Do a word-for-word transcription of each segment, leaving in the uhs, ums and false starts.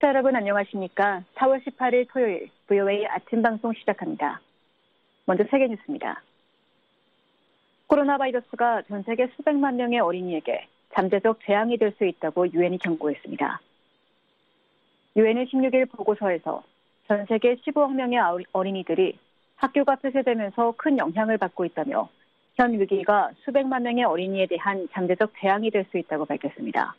시청자 여러분 안녕하십니까? 사월 십팔일 토요일 브이오에이 아침 방송 시작합니다. 먼저 세계 뉴스입니다. 코로나 바이러스가 전 세계 수백만 명의 어린이에게 잠재적 재앙이 될 수 있다고 유엔이 경고했습니다. 유엔은 십육일 보고서에서 전 세계 십오억 명의 어린이들이 학교가 폐쇄되면서 큰 영향을 받고 있다며 현 위기가 수백만 명의 어린이에 대한 잠재적 재앙이 될 수 있다고 밝혔습니다.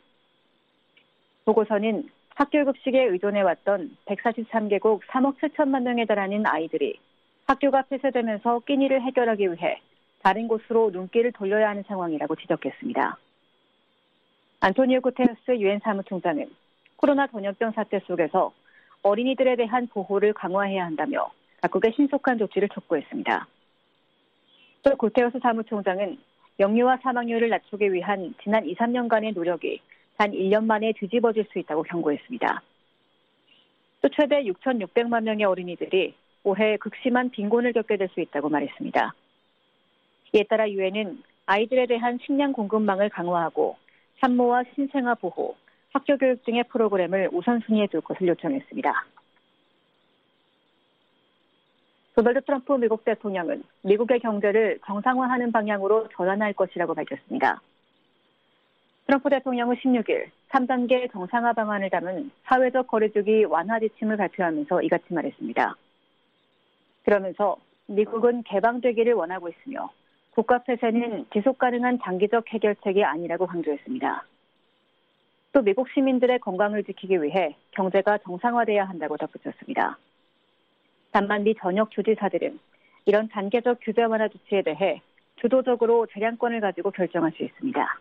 보고서는 학교 급식에 의존해왔던 백사십삼 개국 삼억 칠천만 명에 달하는 아이들이 학교가 폐쇄되면서 끼니를 해결하기 위해 다른 곳으로 눈길을 돌려야 하는 상황이라고 지적했습니다. 안토니오 구테레스 유엔 사무총장은 코로나 전염병 사태 속에서 어린이들에 대한 보호를 강화해야 한다며 각국의 신속한 조치를 촉구했습니다. 또 구테레스 사무총장은 영유아 사망률을 낮추기 위한 지난 이, 삼 년간의 노력이 단 일 년 만에 뒤집어질 수 있다고 경고했습니다. 또 최대 육천육백만 명의 어린이들이 올해 극심한 빈곤을 겪게 될 수 있다고 말했습니다. 이에 따라 유엔은 아이들에 대한 식량 공급망을 강화하고 산모와 신생아 보호, 학교 교육 등의 프로그램을 우선순위에 둘 것을 요청했습니다. 도널드 트럼프 미국 대통령은 미국의 경제를 정상화하는 방향으로 전환할 것이라고 밝혔습니다. 트럼프 대통령은 십육일 삼 단계 정상화 방안을 담은 사회적 거리두기 완화 지침을 발표하면서 이같이 말했습니다. 그러면서 미국은 개방되기를 원하고 있으며 국가 폐쇄는 지속 가능한 장기적 해결책이 아니라고 강조했습니다. 또 미국 시민들의 건강을 지키기 위해 경제가 정상화돼야 한다고 덧붙였습니다. 다만 미 전역 주지사들은 이런 단계적 규제 완화 조치에 대해 주도적으로 재량권을 가지고 결정할 수 있습니다.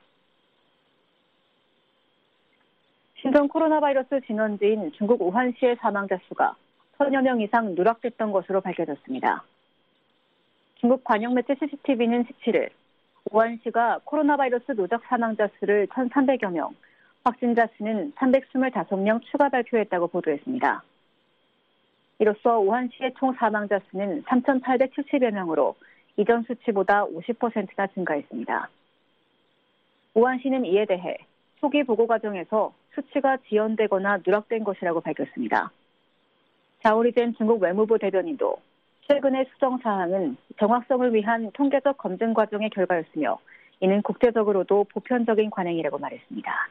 신종 코로나 바이러스 진원지인 중국 우한시의 사망자 수가 천여 명 이상 누락됐던 것으로 밝혀졌습니다. 중국 관영 매체 씨씨티비는 십칠일 우한시가 코로나 바이러스 누적 사망자 수를 천삼백여 명, 확진자 수는 삼백이십오 명 추가 발표했다고 보도했습니다. 이로써 우한시의 총 사망자 수는 삼천팔백칠십여 명으로 이전 수치보다 오십 퍼센트나 증가했습니다. 우한시는 이에 대해 초기 보고 과정에서 수치가 지연되거나 누락된 것이라고 밝혔습니다. 자오리젠 중국 외무부 대변인도 최근의 수정 사항은 정확성을 위한 통계적 검증 과정의 결과였으며 이는 국제적으로도 보편적인 관행이라고 말했습니다.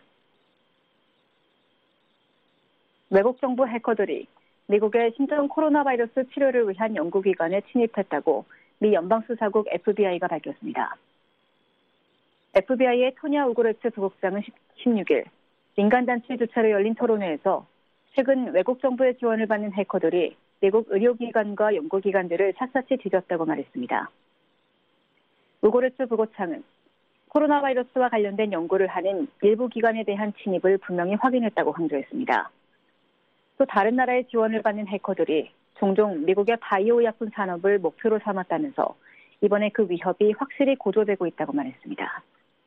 외국 정부 해커들이 미국의 신종 코로나 바이러스 치료를 위한 연구기관에 침입했다고 미 연방수사국 에프비아이가 밝혔습니다. 에프비아이의 토냐 우그레츠 부국장은 십육일 민간단체 주최로 열린 토론회에서 최근 외국 정부의 지원을 받는 해커들이 미국 의료기관과 연구기관들을 샅샅이 뒤졌다고 말했습니다. 우그레츠 부국장은 코로나 바이러스와 관련된 연구를 하는 일부 기관에 대한 침입을 분명히 확인했다고 강조했습니다. 또 다른 나라의 지원을 받는 해커들이 종종 미국의 바이오 약품 산업을 목표로 삼았다면서 이번에 그 위협이 확실히 고조되고 있다고 말했습니다.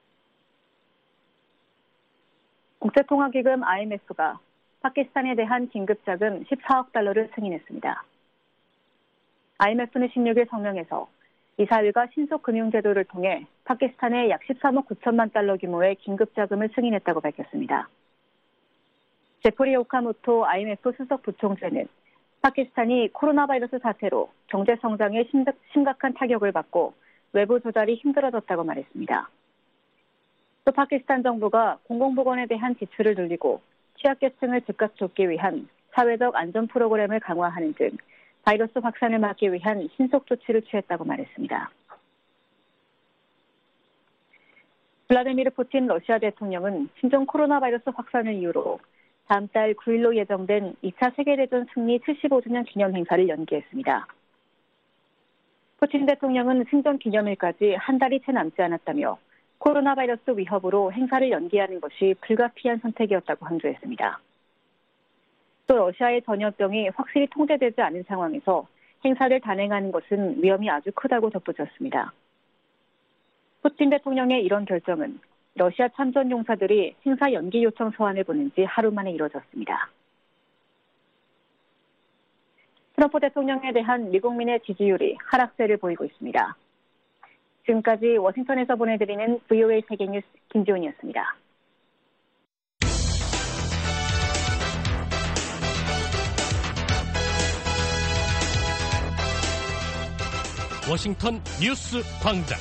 국제통화기금 아이엠에프가 파키스탄에 대한 긴급자금 십사억 달러를 승인했습니다. 아이엠에프는 십육일 성명에서 이사회가 신속금융제도를 통해 파키스탄에 약 십삼억 구천만 달러 규모의 긴급자금을 승인했다고 밝혔습니다. 제프리 오카모토 아이엠에프 수석 부총재는 파키스탄이 코로나 바이러스 사태로 경제 성장에 심각한 타격을 받고 외부 조달이 힘들어졌다고 말했습니다. 또 파키스탄 정부가 공공보건에 대한 지출을 늘리고 취약계층을 즉각 돕기 위한 사회적 안전 프로그램을 강화하는 등 바이러스 확산을 막기 위한 신속 조치를 취했다고 말했습니다. 블라디미르 푸틴 러시아 대통령은 신종 코로나 바이러스 확산을 이유로 다음 달 구일로 예정된 이 차 세계대전 승리 칠십오 주년 기념 행사를 연기했습니다. 푸틴 대통령은 승전 기념일까지 한 달이 채 남지 않았다며 코로나 바이러스 위협으로 행사를 연기하는 것이 불가피한 선택이었다고 강조했습니다. 또 러시아의 전염병이 확실히 통제되지 않은 상황에서 행사를 단행하는 것은 위험이 아주 크다고 덧붙였습니다. 푸틴 대통령의 이런 결정은 러시아 참전 용사들이 행사 연기 요청 서한을 보낸 지 하루 만에 이뤄졌습니다. 트럼프 대통령에 대한 미국민의 지지율이 하락세를 보이고 있습니다. 지금까지 워싱턴에서 보내드리는 브이오에이 세계뉴스 김지훈이었습니다. 워싱턴 뉴스 광장.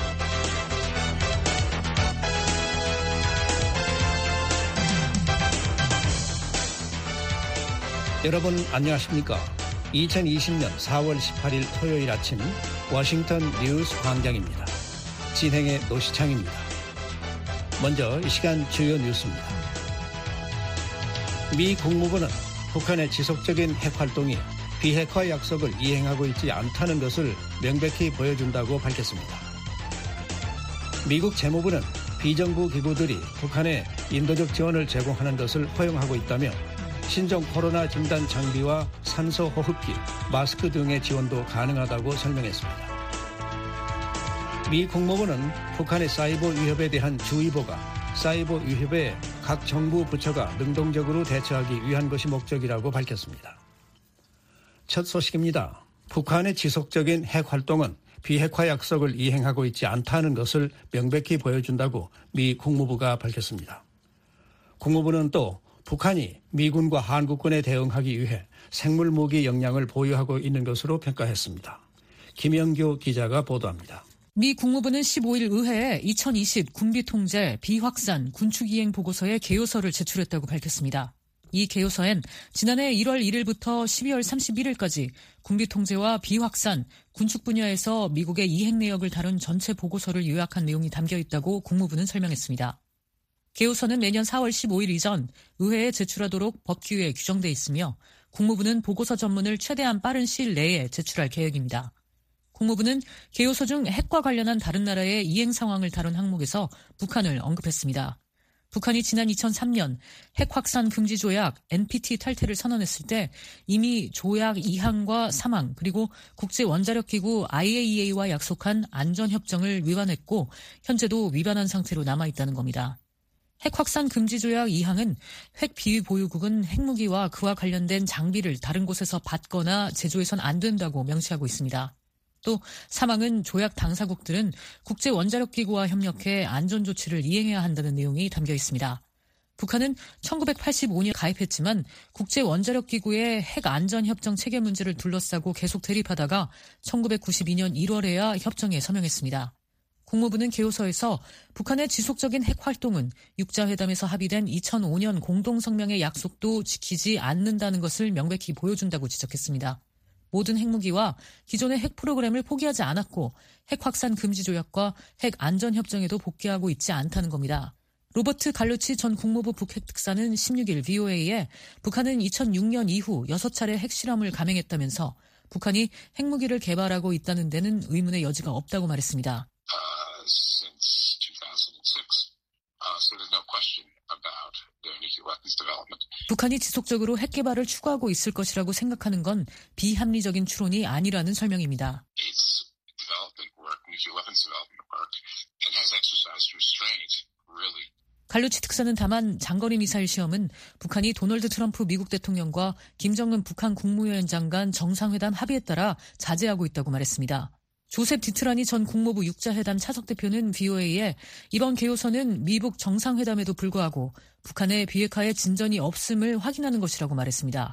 여러분 안녕하십니까? 이천이십 년 사월 십팔일 토요일 아침 워싱턴 뉴스 광장입니다. 진행의 노시창입니다. 먼저 이 시간 주요 뉴스입니다. 미 국무부는 북한의 지속적인 핵활동이 비핵화 약속을 이행하고 있지 않다는 것을 명백히 보여준다고 밝혔습니다. 미국 재무부는 비정부 기구들이 북한에 인도적 지원을 제공하는 것을 허용하고 있다며 신종 코로나 진단 장비와 산소 호흡기, 마스크 등의 지원도 가능하다고 설명했습니다. 미 국무부는 북한의 사이버 위협에 대한 주의보가 사이버 위협에 각 정부 부처가 능동적으로 대처하기 위한 것이 목적이라고 밝혔습니다. 첫 소식입니다. 북한의 지속적인 핵활동은 비핵화 약속을 이행하고 있지 않다는 것을 명백히 보여준다고 미 국무부가 밝혔습니다. 국무부는 또 북한이 미군과 한국군에 대응하기 위해 생물무기 역량을 보유하고 있는 것으로 평가했습니다. 김영교 기자가 보도합니다. 미 국무부는 십오일 의회에 이천이십 군비통제 비확산 군축이행 보고서의 개요서를 제출했다고 밝혔습니다. 이 개요서엔 지난해 일월 일일부터 십이월 삼십일일까지 군비통제와 비확산, 군축 분야에서 미국의 이행 내역을 다룬 전체 보고서를 요약한 내용이 담겨 있다고 국무부는 설명했습니다. 개요서는 내년 사월 십오일 이전 의회에 제출하도록 법규에 규정돼 있으며 국무부는 보고서 전문을 최대한 빠른 시일 내에 제출할 계획입니다. 국무부는 개요서 중 핵과 관련한 다른 나라의 이행 상황을 다룬 항목에서 북한을 언급했습니다. 북한이 지난 이천삼년 핵 확산 금지 조약 엔피티 탈퇴를 선언했을 때 이미 조약 이 항과 삼 항 그리고 국제 원자력 기구 아이에이이에이와 약속한 안전 협정을 위반했고 현재도 위반한 상태로 남아 있다는 겁니다. 핵 확산 금지 조약 이 항은 핵 비위 보유국은 핵무기와 그와 관련된 장비를 다른 곳에서 받거나 제조해선 안 된다고 명시하고 있습니다. 또 삼 항은 조약 당사국들은 국제 원자력 기구와 협력해 안전 조치를 이행해야 한다는 내용이 담겨 있습니다. 북한은 천구백팔십오년 가입했지만 국제 원자력 기구의 핵 안전 협정 체계 문제를 둘러싸고 계속 대립하다가 천구백구십이년 일월에야 협정에 서명했습니다. 국무부는 개요서에서 북한의 지속적인 핵 활동은 육자회담에서 합의된 이천오년 공동성명의 약속도 지키지 않는다는 것을 명백히 보여준다고 지적했습니다. 모든 핵무기와 기존의 핵 프로그램을 포기하지 않았고 핵 확산 금지 조약과 핵 안전 협정에도 복귀하고 있지 않다는 겁니다. 로버트 갈루치 전 국무부 북핵 특사는 십육일 브이오에이에 북한은 이천육년 이후 여섯 차례 핵실험을 감행했다면서 북한이 핵무기를 개발하고 있다는 데는 의문의 여지가 없다고 말했습니다. Uh, since two thousand six, uh, so there's no question about their nuclear weapons development. 북한이 지속적으로 핵 개발을 추구하고 있을 것이라고 생각하는 건 비합리적인 추론이 아니라는 설명입니다. Its development work, nuclear weapons development work, and has exercised restraint, really. 갈루치 특사는 다만 장거리 미사일 시험은 북한이 도널드 트럼프 미국 대통령과 김정은 북한 국무위원장 간 정상회담 합의에 따라 자제하고 있다고 말했습니다. 조셉 디트라니 전 국무부 육자회담 차석대표는 브이오에이에 이번 개요서는 미북 정상회담에도 불구하고 북한의 비핵화에 진전이 없음을 확인하는 것이라고 말했습니다.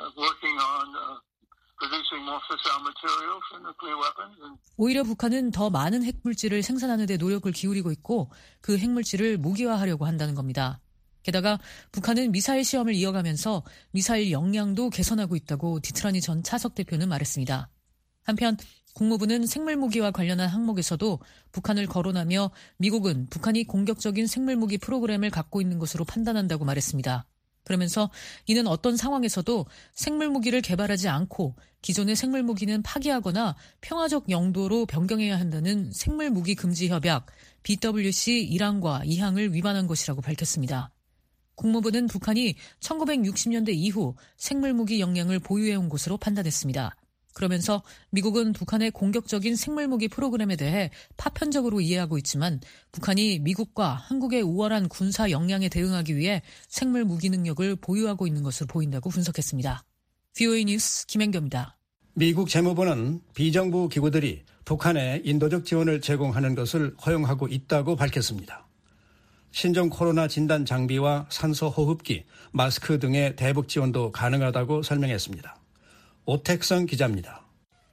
오히려 북한은 더 많은 핵물질을 생산하는 데 노력을 기울이고 있고 그 핵물질을 무기화하려고 한다는 겁니다. 게다가 북한은 미사일 시험을 이어가면서 미사일 역량도 개선하고 있다고 디트라니 전 차석대표는 말했습니다. 한편 국무부는 생물무기와 관련한 항목에서도 북한을 거론하며 미국은 북한이 공격적인 생물무기 프로그램을 갖고 있는 것으로 판단한다고 말했습니다. 그러면서 이는 어떤 상황에서도 생물무기를 개발하지 않고 기존의 생물무기는 파기하거나 평화적 용도로 변경해야 한다는 생물무기 금지 협약 비더블유씨 일 항과 이 항을 위반한 것이라고 밝혔습니다. 국무부는 북한이 천구백육십년대 이후 생물무기 역량을 보유해온 것으로 판단했습니다. 그러면서 미국은 북한의 공격적인 생물무기 프로그램에 대해 파편적으로 이해하고 있지만 북한이 미국과 한국의 우월한 군사 역량에 대응하기 위해 생물무기 능력을 보유하고 있는 것으로 보인다고 분석했습니다. 브이오에이 뉴스 김현경입니다. 미국 재무부는 비정부 기구들이 북한에 인도적 지원을 제공하는 것을 허용하고 있다고 밝혔습니다. 신종 코로나 진단 장비와 산소 호흡기, 마스크 등의 대북 지원도 가능하다고 설명했습니다. 오택성 기자입니다.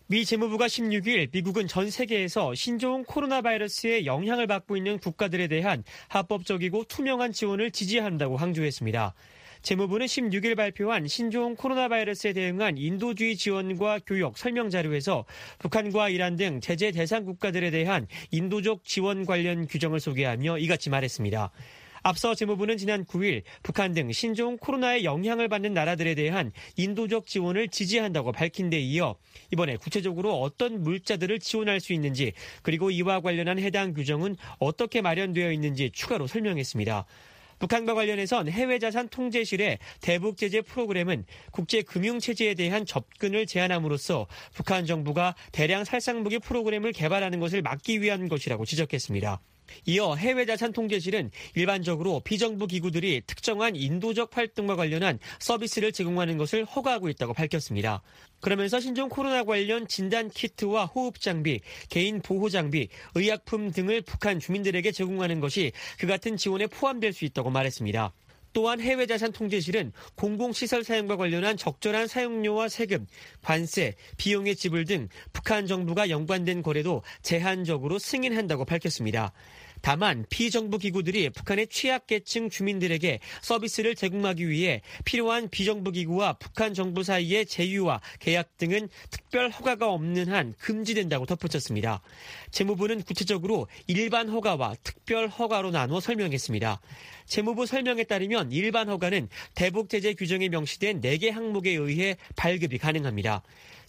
미 재무부가 십육 일 미국은 전 세계에서 신종 코로나 바이러스의 영향을 받고 있는 국가들에 대한 합법적이고 투명한 지원을 지지한다고 강조했습니다. 재무부는 십육 일 발표한 신종 코로나 바이러스에 대응한 인도주의 지원과 교역 설명 자료에서 북한과 이란 등 제재 대상 국가들에 대한 인도적 지원 관련 규정을 소개하며 이같이 말했습니다. 앞서 재무부는 지난 구 일 북한 등 신종 코로나의 영향을 받는 나라들에 대한 인도적 지원을 지지한다고 밝힌 데 이어 이번에 구체적으로 어떤 물자들을 지원할 수 있는지 그리고 이와 관련한 해당 규정은 어떻게 마련되어 있는지 추가로 설명했습니다. 북한과 관련해선 해외자산 통제실의 대북 제재 프로그램은 국제금융체제에 대한 접근을 제한함으로써 북한 정부가 대량 살상무기 프로그램을 개발하는 것을 막기 위한 것이라고 지적했습니다. 이어 해외자산통제실은 일반적으로 비정부 기구들이 특정한 인도적 활동과 관련한 서비스를 제공하는 것을 허가하고 있다고 밝혔습니다. 그러면서 신종 코로나 관련 진단키트와 호흡장비, 개인 보호장비, 의약품 등을 북한 주민들에게 제공하는 것이 그 같은 지원에 포함될 수 있다고 말했습니다. 또한 해외자산통제실은 공공시설 사용과 관련한 적절한 사용료와 세금, 관세, 비용의 지불 등 북한 정부가 연관된 거래도 제한적으로 승인한다고 밝혔습니다. 다만 비정부 기구들이 북한의 취약계층 주민들에게 서비스를 제공하기 위해 필요한 비정부 기구와 북한 정부 사이의 제휴와 계약 등은 특별 허가가 없는 한 금지된다고 덧붙였습니다. 재무부는 구체적으로 일반 허가와 특별 허가로 나누어 설명했습니다. 재무부 설명에 따르면 일반 허가는 대북 제재 규정에 명시된 네 개 항목에 의해 발급이 가능합니다.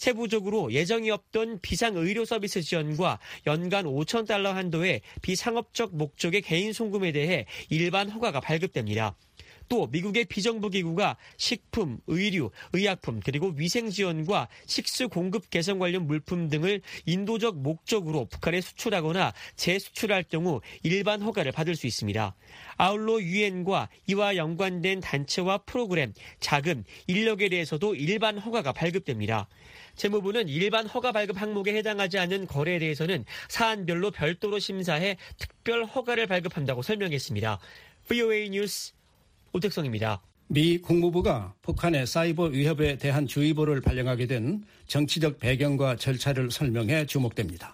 세부적으로 예정이 없던 비상의료 서비스 지원과 연간 오천 달러 한도의 비상업적 목적의 개인 송금에 대해 일반 허가가 발급됩니다. 또 미국의 비정부 기구가 식품, 의류, 의약품 그리고 위생 지원과 식수 공급 개선 관련 물품 등을 인도적 목적으로 북한에 수출하거나 재수출할 경우 일반 허가를 받을 수 있습니다. 아울러 유엔과 이와 연관된 단체와 프로그램, 자금, 인력에 대해서도 일반 허가가 발급됩니다. 재무부는 일반 허가 발급 항목에 해당하지 않는 거래에 대해서는 사안별로 별도로 심사해 특별 허가를 발급한다고 설명했습니다. 브이오에이 뉴스 오택성입니다. 미 국무부가 북한의 사이버 위협에 대한 주의보를 발령하게 된 정치적 배경과 절차를 설명해 주목됩니다.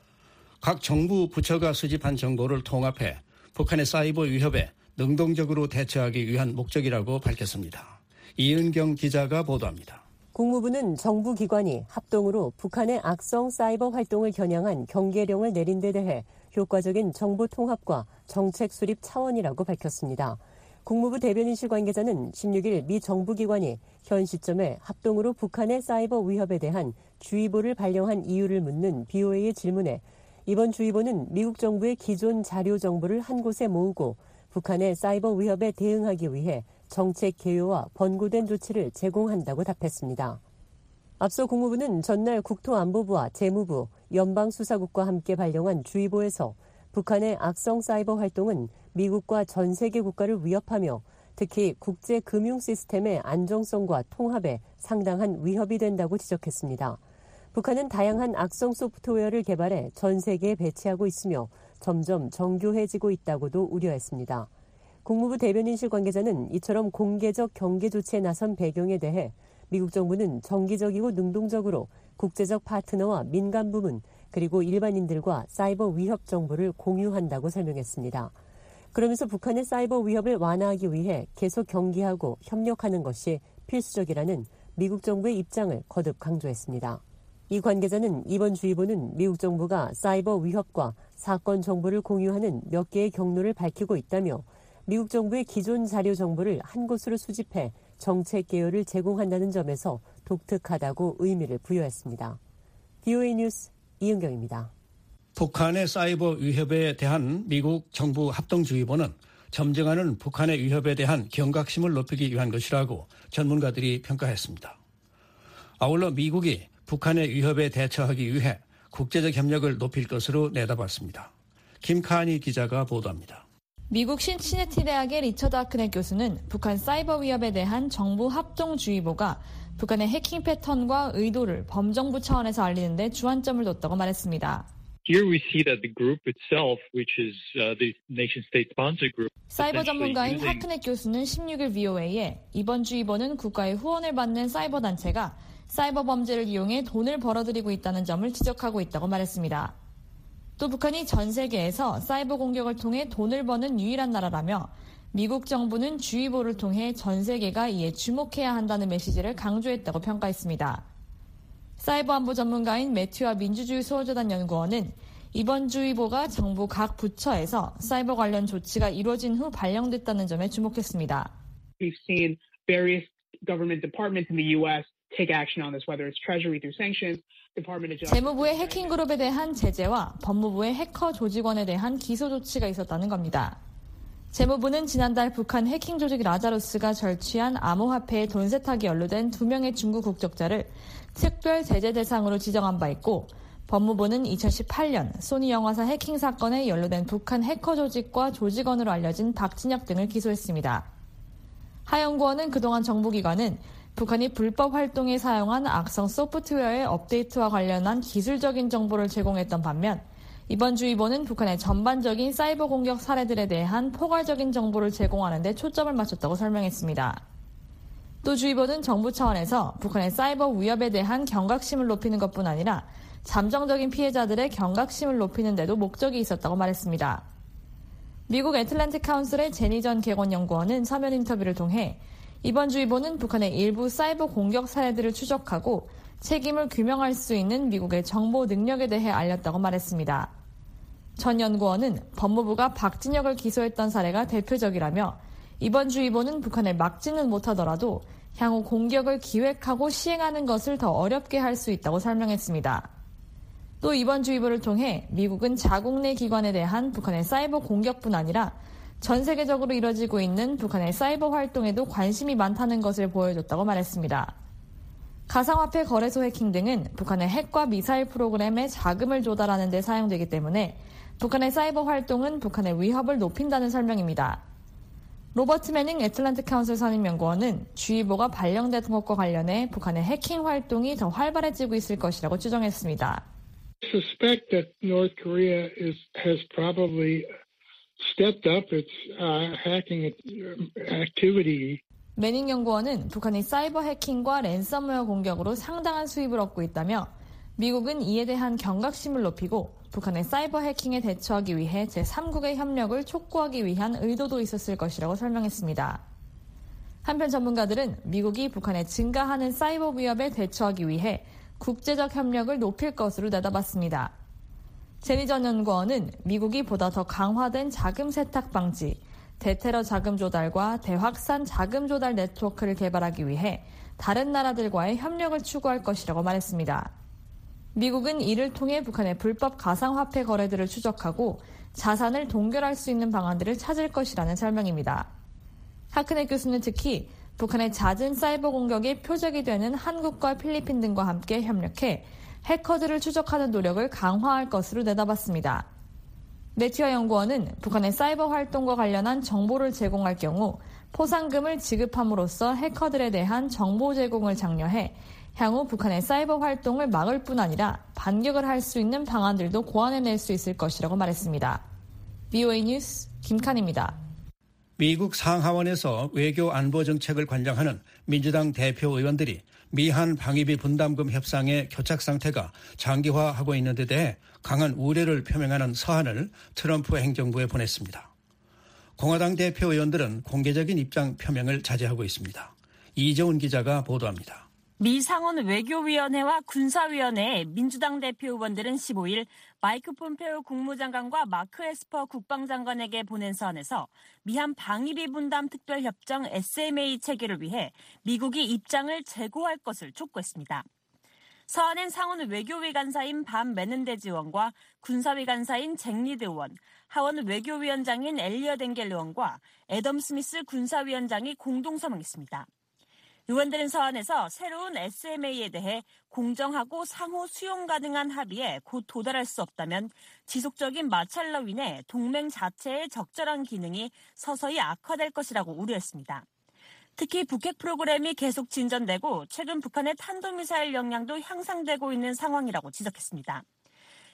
각 정부 부처가 수집한 정보를 통합해 북한의 사이버 위협에 능동적으로 대처하기 위한 목적이라고 밝혔습니다. 이은경 기자가 보도합니다. 국무부는 정부기관이 합동으로 북한의 악성 사이버 활동을 겨냥한 경계령을 내린 데 대해 효과적인 정보 통합과 정책 수립 차원이라고 밝혔습니다. 국무부 대변인실 관계자는 십육 일 미 정부기관이 현 시점에 합동으로 북한의 사이버 위협에 대한 주의보를 발령한 이유를 묻는 비오에이의 질문에 이번 주의보는 미국 정부의 기존 자료 정보를 한 곳에 모으고 북한의 사이버 위협에 대응하기 위해 정책 개요와 번고된 조치를 제공한다고 답했습니다. 앞서 국무부는 전날 국토안보부와 재무부, 연방수사국과 함께 발령한 주의보에서 북한의 악성 사이버 활동은 미국과 전 세계 국가를 위협하며 특히 국제 금융 시스템의 안정성과 통합에 상당한 위협이 된다고 지적했습니다. 북한은 다양한 악성 소프트웨어를 개발해 전 세계에 배치하고 있으며 점점 정교해지고 있다고도 우려했습니다. 국무부 대변인실 관계자는 이처럼 공개적 경계 조치에 나선 배경에 대해 미국 정부는 정기적이고 능동적으로 국제적 파트너와 민간 부문 그리고 일반인들과 사이버 위협 정보를 공유한다고 설명했습니다. 그러면서 북한의 사이버 위협을 완화하기 위해 계속 경계하고 협력하는 것이 필수적이라는 미국 정부의 입장을 거듭 강조했습니다. 이 관계자는 이번 주의보는 미국 정부가 사이버 위협과 사건 정보를 공유하는 몇 개의 경로를 밝히고 있다며 미국 정부의 기존 자료 정보를 한 곳으로 수집해 정책 개요를 제공한다는 점에서 독특하다고 의미를 부여했습니다. 비오에이 뉴스 이은경입니다. 북한의 사이버 위협에 대한 미국 정부 합동주의보는 점증하는 북한의 위협에 대한 경각심을 높이기 위한 것이라고 전문가들이 평가했습니다. 아울러 미국이 북한의 위협에 대처하기 위해 국제적 협력을 높일 것으로 내다봤습니다. 김카니 기자가 보도합니다. 미국 신시내티 대학의 리처드 하크넷 교수는 북한 사이버 위협에 대한 정부 합동주의보가 북한의 해킹 패턴과 의도를 범정부 차원에서 알리는 데 주안점을 뒀다고 말했습니다. Here we see that the group itself, which is uh, the nation-state sponsor group, 사이버 전문가인 하크넷 교수는 십육 일 비오에이에 이번 주의보는 국가의 후원을 받는 사이버 단체가 사이버 범죄를 이용해 돈을 벌어들이고 있다는 점을 지적하고 있다고 말했습니다. 또 북한이 전 세계에서 사이버 공격을 통해 돈을 버는 유일한 나라라며 미국 정부는 주의보를 통해 전 세계가 이에 주목해야 한다는 메시지를 강조했다고 평가했습니다. 사이버 안보 전문가인 매튜와 민주주의 수호재단 연구원은 이번 주의보가 정부 각 부처에서 사이버 관련 조치가 이루어진 후 발령됐다는 점에 주목했습니다. We've seen various government departments in the U S take action on this, whether it's Treasury through sanctions, Department of Justice. 재무부의 해킹 그룹에 대한 제재와 법무부의 해커 조직원에 대한 기소 조치가 있었다는 겁니다. 재무부는 지난달 북한 해킹 조직 라자루스가 절취한 암호화폐에 돈 세탁이 연루된 두 명의 중국 국적자를 특별 제재 대상으로 지정한 바 있고, 법무부는 이천십팔 년 소니 영화사 해킹 사건에 연루된 북한 해커 조직과 조직원으로 알려진 박진혁 등을 기소했습니다. 하 연구원은 그동안 정부기관은 북한이 불법 활동에 사용한 악성 소프트웨어의 업데이트와 관련한 기술적인 정보를 제공했던 반면, 이번 주의보는 북한의 전반적인 사이버 공격 사례들에 대한 포괄적인 정보를 제공하는 데 초점을 맞췄다고 설명했습니다. 또 주의보는 정부 차원에서 북한의 사이버 위협에 대한 경각심을 높이는 것뿐 아니라 잠정적인 피해자들의 경각심을 높이는 데도 목적이 있었다고 말했습니다. 미국 애틀랜틱 카운슬의 제니 전 객원 연구원은 서면 인터뷰를 통해 이번 주의보는 북한의 일부 사이버 공격 사례들을 추적하고 책임을 규명할 수 있는 미국의 정보 능력에 대해 알렸다고 말했습니다. 전 연구원은 법무부가 박진혁을 기소했던 사례가 대표적이라며 이번 주의보는 북한을 막지는 못하더라도 향후 공격을 기획하고 시행하는 것을 더 어렵게 할 수 있다고 설명했습니다. 또 이번 주의보를 통해 미국은 자국 내 기관에 대한 북한의 사이버 공격뿐 아니라 전 세계적으로 이뤄지고 있는 북한의 사이버 활동에도 관심이 많다는 것을 보여줬다고 말했습니다. 가상화폐 거래소 해킹 등은 북한의 핵과 미사일 프로그램에 자금을 조달하는 데 사용되기 때문에 북한의 사이버 활동은 북한의 위협을 높인다는 설명입니다. 로버트 매닝 애틀랜틱 카운슬 선임연구원은 주의보가 발령된 것과 관련해 북한의 해킹 활동이 더 활발해지고 있을 것이라고 추정했습니다. I suspect that North Korea is, has probably stepped up its uh, hacking activity. 매닝 연구원은 북한이 사이버 해킹과 랜섬웨어 공격으로 상당한 수입을 얻고 있다며 미국은 이에 대한 경각심을 높이고 북한의 사이버 해킹에 대처하기 위해 제삼국의 협력을 촉구하기 위한 의도도 있었을 것이라고 설명했습니다. 한편 전문가들은 미국이 북한의 증가하는 사이버 위협에 대처하기 위해 국제적 협력을 높일 것으로 내다봤습니다. 제니 전 연구원은 미국이 보다 더 강화된 자금 세탁 방지, 대테러 자금 조달과 대확산 자금 조달 네트워크를 개발하기 위해 다른 나라들과의 협력을 추구할 것이라고 말했습니다. 미국은 이를 통해 북한의 불법 가상화폐 거래들을 추적하고 자산을 동결할 수 있는 방안들을 찾을 것이라는 설명입니다. 하크넷 교수는 특히 북한의 잦은 사이버 공격이 표적이 되는 한국과 필리핀 등과 함께 협력해 해커들을 추적하는 노력을 강화할 것으로 내다봤습니다. 매튜아 연구원은 북한의 사이버 활동과 관련한 정보를 제공할 경우 포상금을 지급함으로써 해커들에 대한 정보 제공을 장려해 향후 북한의 사이버 활동을 막을 뿐 아니라 반격을 할 수 있는 방안들도 고안해낼 수 있을 것이라고 말했습니다. 브이오에이 뉴스 김칸입니다. 미국 상하원에서 외교 안보 정책을 관장하는 민주당 대표 의원들이 미한 방위비 분담금 협상의 교착 상태가 장기화하고 있는 데 대해 강한 우려를 표명하는 서한을 트럼프 행정부에 보냈습니다. 공화당 대표 의원들은 공개적인 입장 표명을 자제하고 있습니다. 이재훈 기자가 보도합니다. 미 상원 외교위원회와 군사위원회의 민주당 대표 의원들은 십오 일 마이크 폼페오 국무장관과 마크 에스퍼 국방장관에게 보낸 서한에서 미한 방위비 분담 특별협정 에스엠에이 체결을 위해 미국이 입장을 재고할 것을 촉구했습니다. 서한엔 상원 외교위 간사인 반 메넨데즈 의원과 군사위 간사인 잭 리드 의원, 하원 외교위원장인 엘리엇 엥겔 의원과 애덤 스미스 군사위원장이 공동 서명했습니다. 의원들은 서한에서 새로운 에스엠에이에 대해 공정하고 상호 수용 가능한 합의에 곧 도달할 수 없다면 지속적인 마찰로 인해 동맹 자체의 적절한 기능이 서서히 악화될 것이라고 우려했습니다. 특히 북핵 프로그램이 계속 진전되고 최근 북한의 탄도미사일 역량도 향상되고 있는 상황이라고 지적했습니다.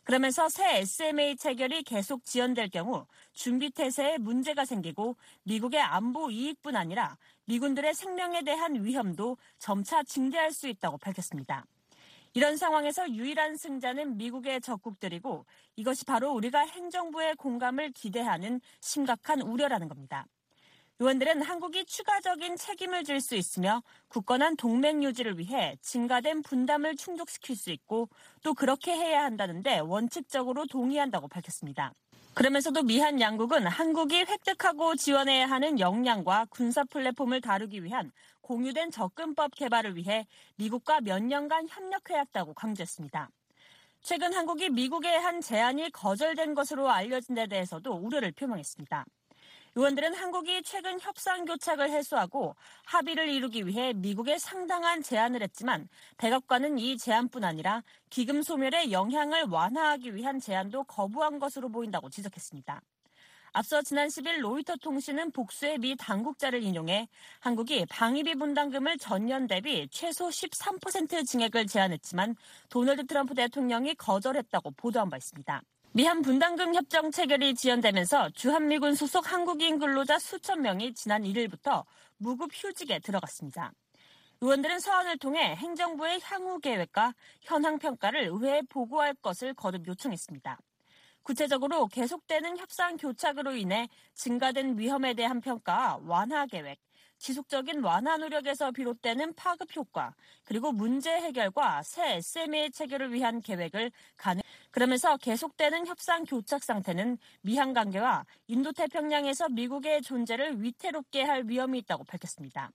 그러면서 새 에스엠에이 체결이 계속 지연될 경우 준비 태세에 문제가 생기고 미국의 안보 이익뿐 아니라 미군들의 생명에 대한 위험도 점차 증대할 수 있다고 밝혔습니다. 이런 상황에서 유일한 승자는 미국의 적국들이고 이것이 바로 우리가 행정부의 공감을 기대하는 심각한 우려라는 겁니다. 의원들은 한국이 추가적인 책임을 질 수 있으며 굳건한 동맹 유지를 위해 증가된 분담을 충족시킬 수 있고 또 그렇게 해야 한다는데 원칙적으로 동의한다고 밝혔습니다. 그러면서도 미한 양국은 한국이 획득하고 지원해야 하는 역량과 군사 플랫폼을 다루기 위한 공유된 접근법 개발을 위해 미국과 몇 년간 협력해왔다고 강조했습니다. 최근 한국이 미국에 한 제안이 거절된 것으로 알려진 데 대해서도 우려를 표명했습니다. 의원들은 한국이 최근 협상 교착을 해소하고 합의를 이루기 위해 미국에 상당한 제안을 했지만 백악관은 이 제안뿐 아니라 기금 소멸의 영향을 완화하기 위한 제안도 거부한 것으로 보인다고 지적했습니다. 앞서 지난 십일 로이터 통신은 복수의 미 당국자를 인용해 한국이 방위비 분담금을 전년 대비 최소 십삼 퍼센트 증액을 제안했지만 도널드 트럼프 대통령이 거절했다고 보도한 바 있습니다. 미한 분담금 협정 체결이 지연되면서 주한미군 소속 한국인 근로자 수천 명이 지난 일 일부터 무급 휴직에 들어갔습니다. 의원들은 서한을 통해 행정부의 향후 계획과 현황 평가를 의회에 보고할 것을 거듭 요청했습니다. 구체적으로 계속되는 협상 교착으로 인해 증가된 위험에 대한 평가와 완화 계획, 지속적인 완화 노력에서 비롯되는 파급 효과, 그리고 문제 해결과 새 에스엠에이 체결을 위한 계획을 가능. 그러면서 계속되는 협상 교착 상태는 미한 관계와 인도태평양에서 미국의 존재를 위태롭게 할 위험이 있다고 밝혔습니다.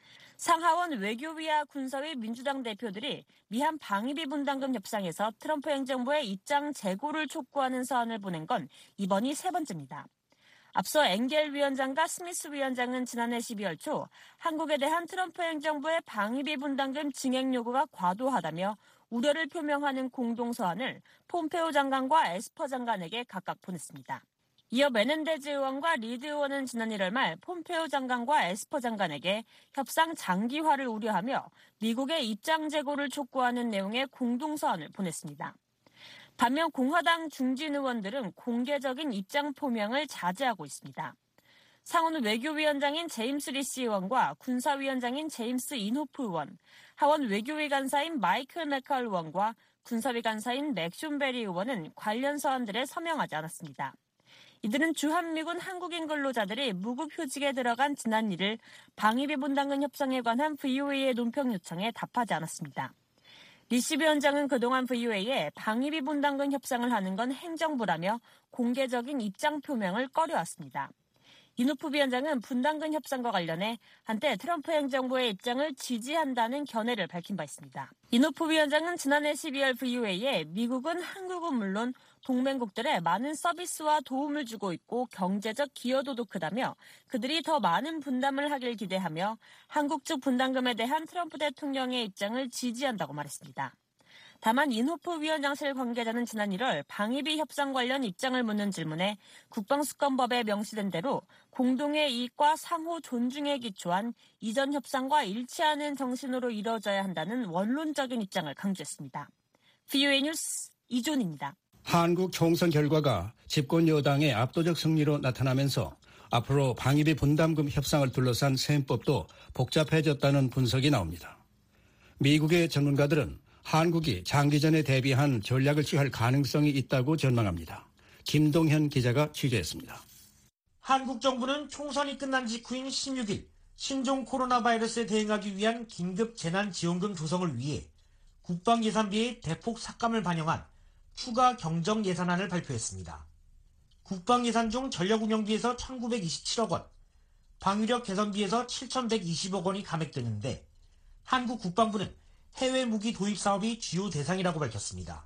상하원 외교위와 군사위 민주당 대표들이 미한 방위비 분담금 협상에서 트럼프 행정부의 입장 재고를 촉구하는 서한을 보낸 건 이번이 세 번째입니다. 앞서 엥겔 위원장과 스미스 위원장은 지난해 십이월 초 한국에 대한 트럼프 행정부의 방위비 분담금 증액 요구가 과도하다며 우려를 표명하는 공동서한을 폼페오 장관과 에스퍼 장관에게 각각 보냈습니다. 이어 메넨데즈 의원과 리드 의원은 지난 일월 말 폼페오 장관과 에스퍼 장관에게 협상 장기화를 우려하며 미국의 입장 재고를 촉구하는 내용의 공동서한을 보냈습니다. 반면 공화당 중진 의원들은 공개적인 입장 표명을 자제하고 있습니다. 상원 외교위원장인 제임스 리시 의원과 군사위원장인 제임스 인호프 의원, 하원 외교위 간사인 마이클 맥칼 의원과 군사위 간사인 맥숀 베리 의원은 관련 서한들에 서명하지 않았습니다. 이들은 주한미군 한국인 근로자들이 무급 휴직에 들어간 지난 일 일 방위비 분담금 협상에 관한 브이오에이의 논평 요청에 답하지 않았습니다. 리시 위원장은 그동안 브이오에이에 방위비 분담금 협상을 하는 건 행정부라며 공개적인 입장 표명을 꺼려왔습니다. 인호프 위원장은 분담금 협상과 관련해 한때 트럼프 행정부의 입장을 지지한다는 견해를 밝힌 바 있습니다. 인호프 위원장은 지난해 십이월 브이오에이에 미국은 한국은 물론 동맹국들에 많은 서비스와 도움을 주고 있고 경제적 기여도도 크다며 그들이 더 많은 분담을 하길 기대하며 한국 측 분담금에 대한 트럼프 대통령의 입장을 지지한다고 말했습니다. 다만 인호프 위원장실 관계자는 지난 일월 방위비 협상 관련 입장을 묻는 질문에 국방수권법에 명시된 대로 공동의 이익과 상호 존중에 기초한 이전 협상과 일치하는 정신으로 이루어져야 한다는 원론적인 입장을 강조했습니다. 브이오에이 뉴스 이존입니다. 한국 총선 결과가 집권 여당의 압도적 승리로 나타나면서 앞으로 방위비 분담금 협상을 둘러싼 셈법도 복잡해졌다는 분석이 나옵니다. 미국의 전문가들은 한국이 장기전에 대비한 전략을 취할 가능성이 있다고 전망합니다. 김동현 기자가 취재했습니다. 한국 정부는 총선이 끝난 직후인 십육 일 신종 코로나 바이러스에 대응하기 위한 긴급 재난지원금 조성을 위해 국방예산비의 대폭 삭감을 반영한 추가 경정 예산안을 발표했습니다. 국방예산 중 전력운영비에서 천구백이십칠억 원, 방위력 개선비에서 칠천백이십억 원이 감액되는데 한국 국방부는 해외 무기 도입 사업이 주요 대상이라고 밝혔습니다.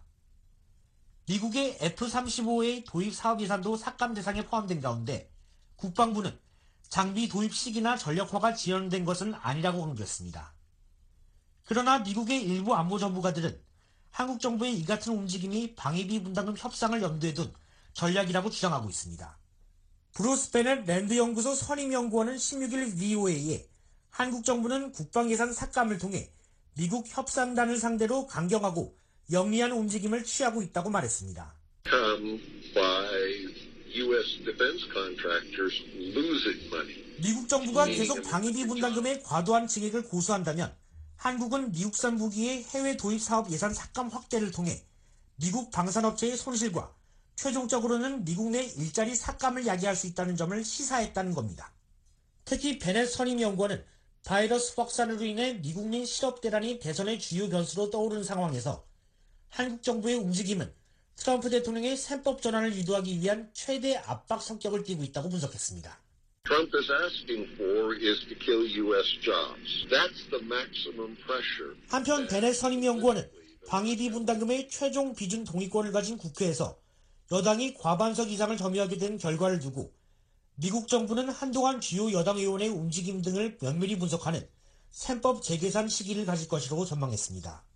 미국의 에프 삼십오의 도입 사업 예산도 삭감 대상에 포함된 가운데 국방부는 장비 도입 시기나 전력화가 지연된 것은 아니라고 강조했습니다. 그러나 미국의 일부 안보 전문가들은 한국 정부의 이 같은 움직임이 방위비 분담금 협상을 염두에 둔 전략이라고 주장하고 있습니다. 브루스 베넷 랜드연구소 선임연구원은 십육 일 브이오에이에 한국 정부는 국방예산 삭감을 통해 미국 협상단을 상대로 강경하고 영리한 움직임을 취하고 있다고 말했습니다. Come by 유에스 defense contractors losing money. 미국 정부가 계속 방위비 분담금의 과도한 증액을 고수한다면 한국은 미국산 무기의 해외 도입 사업 예산 삭감 확대를 통해 미국 방산업체의 손실과 최종적으로는 미국 내 일자리 삭감을 야기할 수 있다는 점을 시사했다는 겁니다. 특히 베넷 선임연구원은 바이러스 확산으로 인해 미국 내 실업 대란이 대선의 주요 변수로 떠오른 상황에서 한국 정부의 움직임은 트럼프 대통령의 셈법 전환을 유도하기 위한 최대 압박 성격을 띠고 있다고 분석했습니다. Trump is asking for is to kill 유에스 jobs. That's the maximum pressure. 한편 베넷 선임연구원은 방위비 분담금의 최종 비준 동의권을 가진 국회에서 여당이 과반석 이상을 점유하게 된 결과를 두고 미국 정부는 한동안 주요 여당 의원의 움직임 등을 면밀히 분석하는 셈법 재계산 시기를 가질 것이라고 전망했습니다.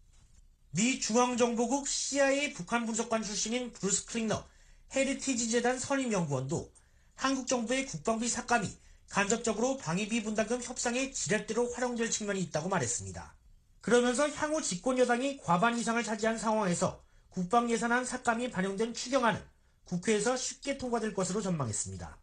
미 중앙정보국 씨아이에이 북한 분석관 출신인 브루스 클링너 헤리티지 재단 선임연구원도 한국 정부의 국방비 삭감이 간접적으로 방위비 분담금 협상의 지렛대로 활용될 측면이 있다고 말했습니다. 그러면서 향후 집권 여당이 과반 이상을 차지한 상황에서 국방 예산안 삭감이 반영된 추경안은 국회에서 쉽게 통과될 것으로 전망했습니다.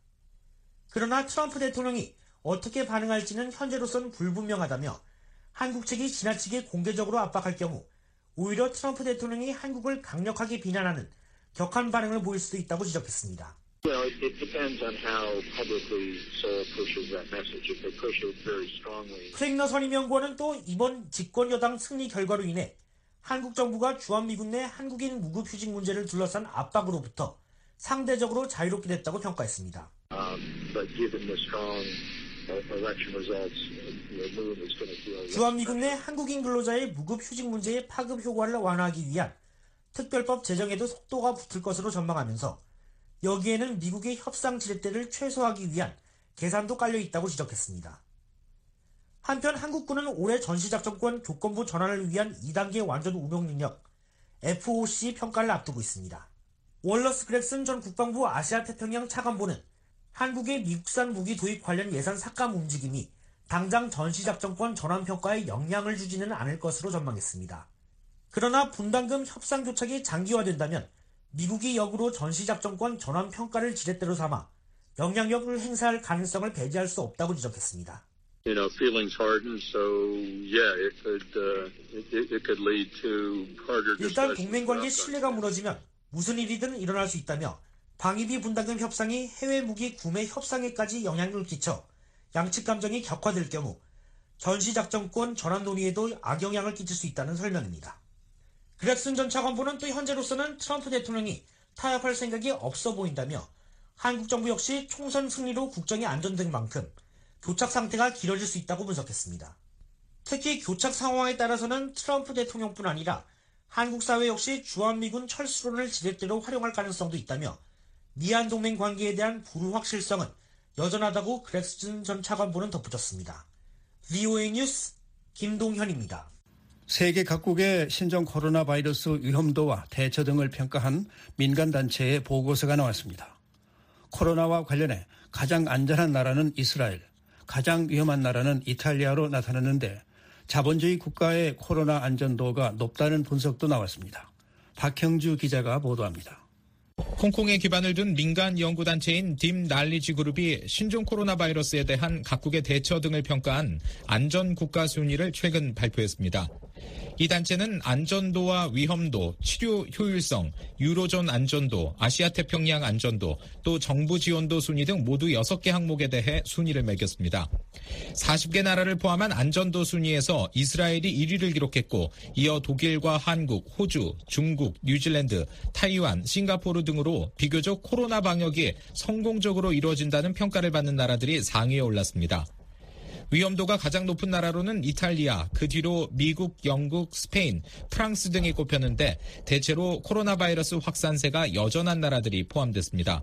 그러나 트럼프 대통령이 어떻게 반응할지는 현재로선 불분명하다며 한국 측이 지나치게 공개적으로 압박할 경우 오히려 트럼프 대통령이 한국을 강력하게 비난하는 격한 반응을 보일 수도 있다고 지적했습니다. Well, it depends on how publicly Seoul pushes that message. If they push it very strongly. 클링너 선임연구원은 또 이번 집권 여당 승리 결과로 인해 한국 정부가 주한미군 내 한국인 무급 휴직 문제를 둘러싼 압박으로부터 상대적으로 자유롭게 됐다고 평가했습니다. Um, but given the strong election results, the move is going to feel. 주한미군 내 한국인 근로자의 무급 휴직 문제의 파급 효과를 완화하기 위한 특별법 제정에도 속도가 붙을 것으로 전망하면서 여기에는 미국의 협상 지렛대를 최소화하기 위한 계산도 깔려 있다고 지적했습니다. 한편 한국군은 올해 전시작전권 조건부 전환을 위한 이 단계 완전 운용 능력 에프오씨 평가를 앞두고 있습니다. 월러스 그렉슨 전 국방부 아시아태평양 차관보는 한국의 미국산 무기 도입 관련 예산 삭감 움직임이 당장 전시작전권 전환 평가에 영향을 주지는 않을 것으로 전망했습니다. 그러나 분담금 협상 교착이 장기화된다면 미국이 역으로 전시작전권 전환 평가를 지렛대로 삼아 영향력을 행사할 가능성을 배제할 수 없다고 지적했습니다. You know, feelings harden, so yeah, it could uh, it, it could lead to harder discussions. 일단 동맹 관계 신뢰가 무너지면 무슨 일이든 일어날 수 있다며 방위비 분담금 협상이 해외 무기 구매 협상에까지 영향을 끼쳐 양측 감정이 격화될 경우 전시작전권 전환 논의에도 악영향을 끼칠 수 있다는 설명입니다. 그렉슨 전 차관보는 또 현재로서는 트럼프 대통령이 타협할 생각이 없어 보인다며 한국 정부 역시 총선 승리로 국정이 안정된 만큼 교착 상태가 길어질 수 있다고 분석했습니다. 특히 교착 상황에 따라서는 트럼프 대통령뿐 아니라 한국 사회 역시 주한미군 철수론을 지렛대로 활용할 가능성도 있다며 미한 동맹 관계에 대한 불확실성은 여전하다고 그렉슨 전 차관보는 덧붙였습니다. 브이오에이 뉴스 김동현입니다. 세계 각국의 신종 코로나 바이러스 위험도와 대처 등을 평가한 민간단체의 보고서가 나왔습니다. 코로나와 관련해 가장 안전한 나라는 이스라엘, 가장 위험한 나라는 이탈리아로 나타났는데 자본주의 국가의 코로나 안전도가 높다는 분석도 나왔습니다. 박형주 기자가 보도합니다. 홍콩에 기반을 둔 민간 연구단체인 딤 날리지 그룹이 신종 코로나 바이러스에 대한 각국의 대처 등을 평가한 안전국가 순위를 최근 발표했습니다. 이 단체는 안전도와 위험도, 치료 효율성, 유로존 안전도, 아시아태평양 안전도, 또 정부 지원도 순위 등 모두 여섯 개 항목에 대해 순위를 매겼습니다. 마흔 개 나라를 포함한 안전도 순위에서 이스라엘이 일 위를 기록했고 이어 독일과 한국, 호주, 중국, 뉴질랜드, 타이완, 싱가포르 등으로 비교적 코로나 방역이 성공적으로 이루어진다는 평가를 받는 나라들이 상위에 올랐습니다. 위험도가 가장 높은 나라로는 이탈리아, 그 뒤로 미국, 영국, 스페인, 프랑스 등이 꼽혔는데 대체로 코로나 바이러스 확산세가 여전한 나라들이 포함됐습니다.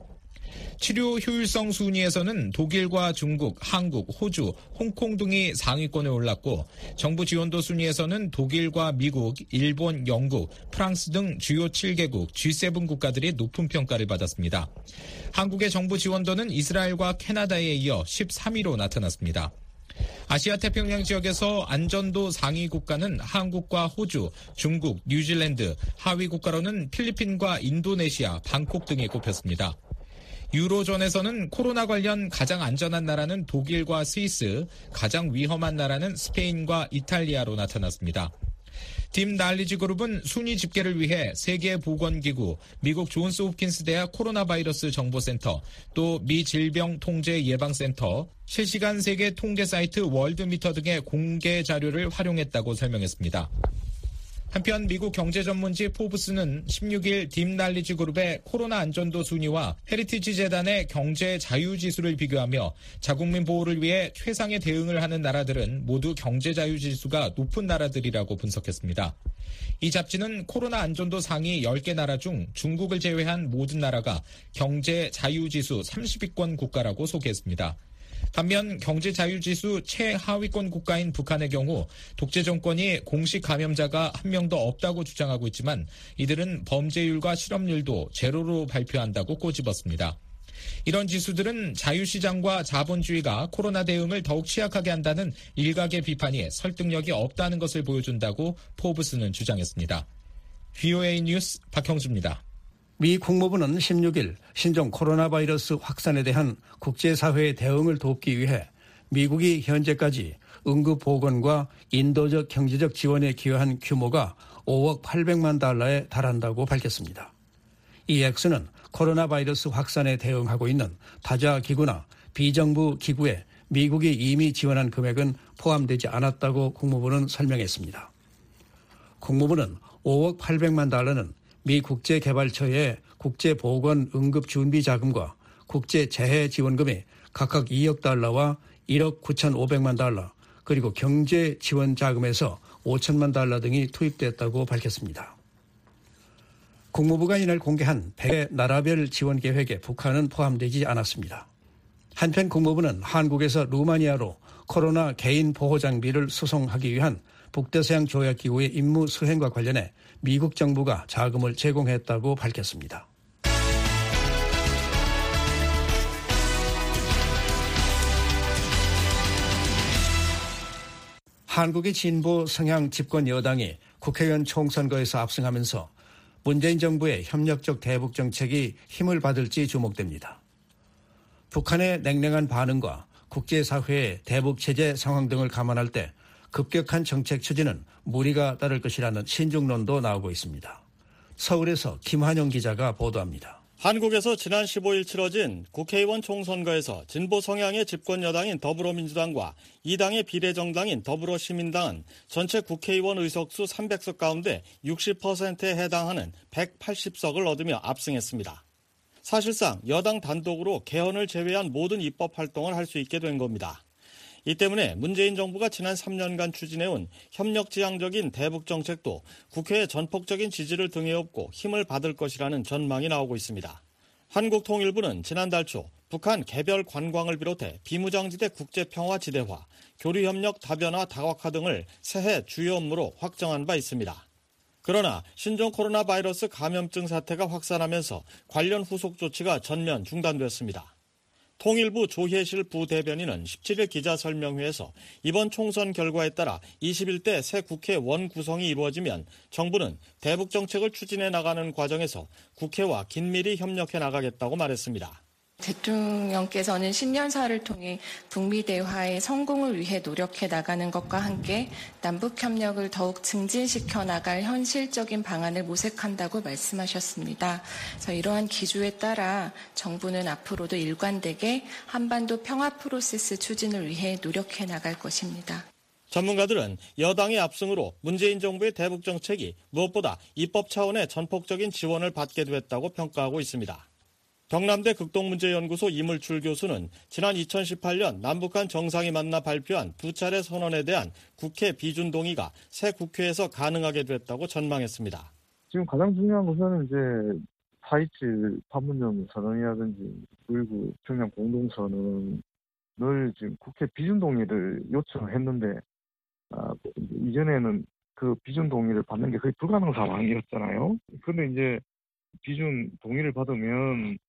치료 효율성 순위에서는 독일과 중국, 한국, 호주, 홍콩 등이 상위권에 올랐고 정부 지원도 순위에서는 독일과 미국, 일본, 영국, 프랑스 등 주요 칠 개국, 지 세븐 국가들이 높은 평가를 받았습니다. 한국의 정부 지원도는 이스라엘과 캐나다에 이어 십삼 위로 나타났습니다. 아시아 태평양 지역에서 안전도 상위 국가는 한국과 호주, 중국, 뉴질랜드, 하위 국가로는 필리핀과 인도네시아, 방콕 등이 꼽혔습니다. 유로존에서는 코로나 관련 가장 안전한 나라는 독일과 스위스, 가장 위험한 나라는 스페인과 이탈리아로 나타났습니다. 팀 날리지 그룹은 순위 집계를 위해 세계보건기구, 미국 존스 홉킨스 대학 코로나 바이러스 정보센터, 또 미 질병통제예방센터, 실시간 세계 통계 사이트 월드미터 등의 공개 자료를 활용했다고 설명했습니다. 한편 미국 경제 전문지 포브스는 십육 일 팀 날리지 그룹의 코로나 안전도 순위와 헤리티지 재단의 경제 자유 지수를 비교하며 자국민 보호를 위해 최상의 대응을 하는 나라들은 모두 경제 자유 지수가 높은 나라들이라고 분석했습니다. 이 잡지는 코로나 안전도 상위 열 개 나라 중 중국을 제외한 모든 나라가 경제 자유 지수 삼십 위권 국가라고 소개했습니다. 반면 경제자유지수 최하위권 국가인 북한의 경우 독재 정권이 공식 감염자가 한 명도 없다고 주장하고 있지만 이들은 범죄율과 실업률도 제로로 발표한다고 꼬집었습니다. 이런 지수들은 자유시장과 자본주의가 코로나 대응을 더욱 취약하게 한다는 일각의 비판이 설득력이 없다는 것을 보여준다고 포브스는 주장했습니다. 브이오에이 뉴스 박형주입니다. 미 국무부는 십육 일 신종 코로나 바이러스 확산에 대한 국제사회의 대응을 돕기 위해 미국이 현재까지 응급보건과 인도적 경제적 지원에 기여한 규모가 오억 팔백만 달러에 달한다고 밝혔습니다. 이 액수는 코로나 바이러스 확산에 대응하고 있는 타자 기구나 비정부 기구에 미국이 이미 지원한 금액은 포함되지 않았다고 국무부는 설명했습니다. 국무부는 오억 팔백만 달러는 미 국제개발처의 국제보건응급준비자금과 국제재해지원금이 각각 이억 달러와 일억 구천오백만 달러, 그리고 경제지원자금에서 오천만 달러 등이 투입됐다고 밝혔습니다. 국무부가 이날 공개한 백 개 나라별 지원 계획에 북한은 포함되지 않았습니다. 한편 국무부는 한국에서 루마니아로 코로나 개인 보호장비를 수송하기 위한 북대서양 조약기구의 임무 수행과 관련해 미국 정부가 자금을 제공했다고 밝혔습니다. 한국의 진보 성향 집권 여당이 국회의원 총선거에서 압승하면서 문재인 정부의 협력적 대북 정책이 힘을 받을지 주목됩니다. 북한의 냉랭한 반응과 국제사회의 대북 제재 상황 등을 감안할 때 급격한 정책 추진은 무리가 따를 것이라는 신중론도 나오고 있습니다. 서울에서 김한영 기자가 보도합니다. 한국에서 지난 십오 일 치러진 국회의원 총선거에서 진보 성향의 집권 여당인 더불어민주당과 이 당의 비례정당인 더불어시민당은 전체 국회의원 의석수 삼백 석 가운데 육십 퍼센트에 해당하는 백팔십 석을 얻으며 압승했습니다. 사실상 여당 단독으로 개헌을 제외한 모든 입법 활동을 할 수 있게 된 겁니다. 이 때문에 문재인 정부가 지난 삼 년간 추진해온 협력지향적인 대북 정책도 국회의 전폭적인 지지를 등에 업고 힘을 받을 것이라는 전망이 나오고 있습니다. 한국통일부는 지난달 초 북한 개별 관광을 비롯해 비무장지대 국제평화지대화, 교류협력 다변화 다각화 등을 새해 주요 업무로 확정한 바 있습니다. 그러나 신종 코로나 바이러스 감염증 사태가 확산하면서 관련 후속 조치가 전면 중단됐습니다. 통일부 조혜실 부대변인은 십칠 일 기자설명회에서 이번 총선 결과에 따라 이십일 대 새 국회 원구성이 이루어지면 정부는 대북 정책을 추진해 나가는 과정에서 국회와 긴밀히 협력해 나가겠다고 말했습니다. 대통령께서는 신년사를 통해 북미 대화의 성공을 위해 노력해 나가는 것과 함께 남북협력을 더욱 증진시켜 나갈 현실적인 방안을 모색한다고 말씀하셨습니다. 그래서 이러한 기조에 따라 정부는 앞으로도 일관되게 한반도 평화 프로세스 추진을 위해 노력해 나갈 것입니다. 전문가들은 여당의 압승으로 문재인 정부의 대북 정책이 무엇보다 입법 차원의 전폭적인 지원을 받게 됐다고 평가하고 있습니다. 경남대 극동문제연구소 이물출 교수는 지난 이천십팔 년 남북한 정상이 만나 발표한 두 차례 선언에 대한 국회 비준 동의가 새 국회에서 가능하게 됐다고 전망했습니다. 지금 가장 중요한 것은 이제 사 이칠 판문점 선언이라든지 구일구 평양 공동선언을 지금 국회 비준 동의를 요청했는데 아, 이전에는 그 비준 동의를 받는 게 거의 불가능 상황이었잖아요. 그런데 이제 비준 동의를 받으면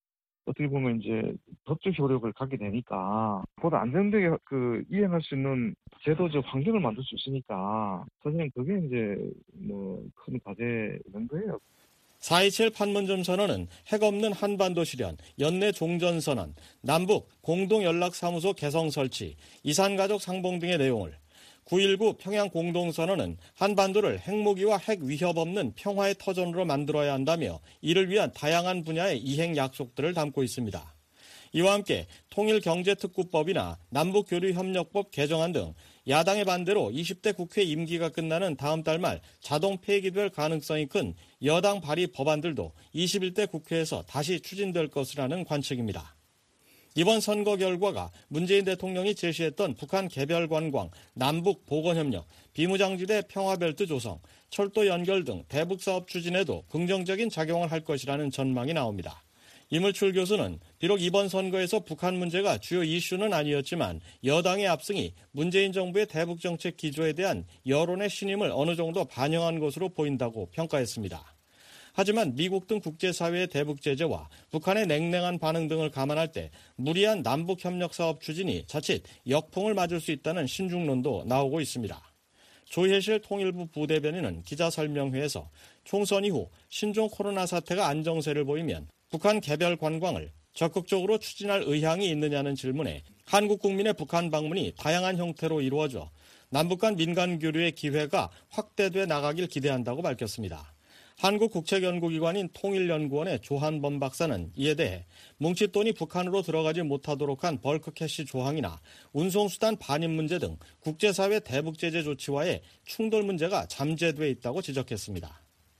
어떻게 보면 이제 법적 효력을 갖게 되니까 보다 안정되게 그 이행할 수 있는 제도적 환경을 만들 수 있으니까 사실은 그게 이제 뭐 큰 과제인 거예요. 사이칠 판문점 선언은 핵 없는 한반도 실현, 연내 종전 선언, 남북 공동연락사무소 개성 설치, 이산가족 상봉 등의 내용을, 구일구 평양 공동선언은 한반도를 핵무기와 핵 위협 없는 평화의 터전으로 만들어야 한다며 이를 위한 다양한 분야의 이행 약속들을 담고 있습니다. 이와 함께 통일경제특구법이나 남북교류협력법 개정안 등 야당의 반대로 이십 대 국회 임기가 끝나는 다음 달 말 자동 폐기될 가능성이 큰 여당 발의 법안들도 이십일 대 국회에서 다시 추진될 것이라는 관측입니다. 이번 선거 결과가 문재인 대통령이 제시했던 북한 개별 관광, 남북 보건협력, 비무장지대 평화벨트 조성, 철도 연결 등 대북 사업 추진에도 긍정적인 작용을 할 것이라는 전망이 나옵니다. 이물출 교수는 비록 이번 선거에서 북한 문제가 주요 이슈는 아니었지만 여당의 압승이 문재인 정부의 대북 정책 기조에 대한 여론의 신임을 어느 정도 반영한 것으로 보인다고 평가했습니다. 하지만 미국 등 국제사회의 대북 제재와 북한의 냉랭한 반응 등을 감안할 때 무리한 남북협력 사업 추진이 자칫 역풍을 맞을 수 있다는 신중론도 나오고 있습니다. 조혜실 통일부 부대변인은 기자 설명회에서 총선 이후 신종 코로나 사태가 안정세를 보이면 북한 개별 관광을 적극적으로 추진할 의향이 있느냐는 질문에 한국 국민의 북한 방문이 다양한 형태로 이루어져 남북 간 민간 교류의 기회가 확대돼 나가길 기대한다고 밝혔습니다. 한국국책연구기관인 통일연구원의 조한범 박사는 이에 대해 뭉칫돈이 북한으로 들어가지 못하도록 한 벌크캐시 조항이나 운송수단 반입 문제 등 국제사회 대북제재 조치와의 충돌 문제가 잠재돼 있다고 지적했습니다.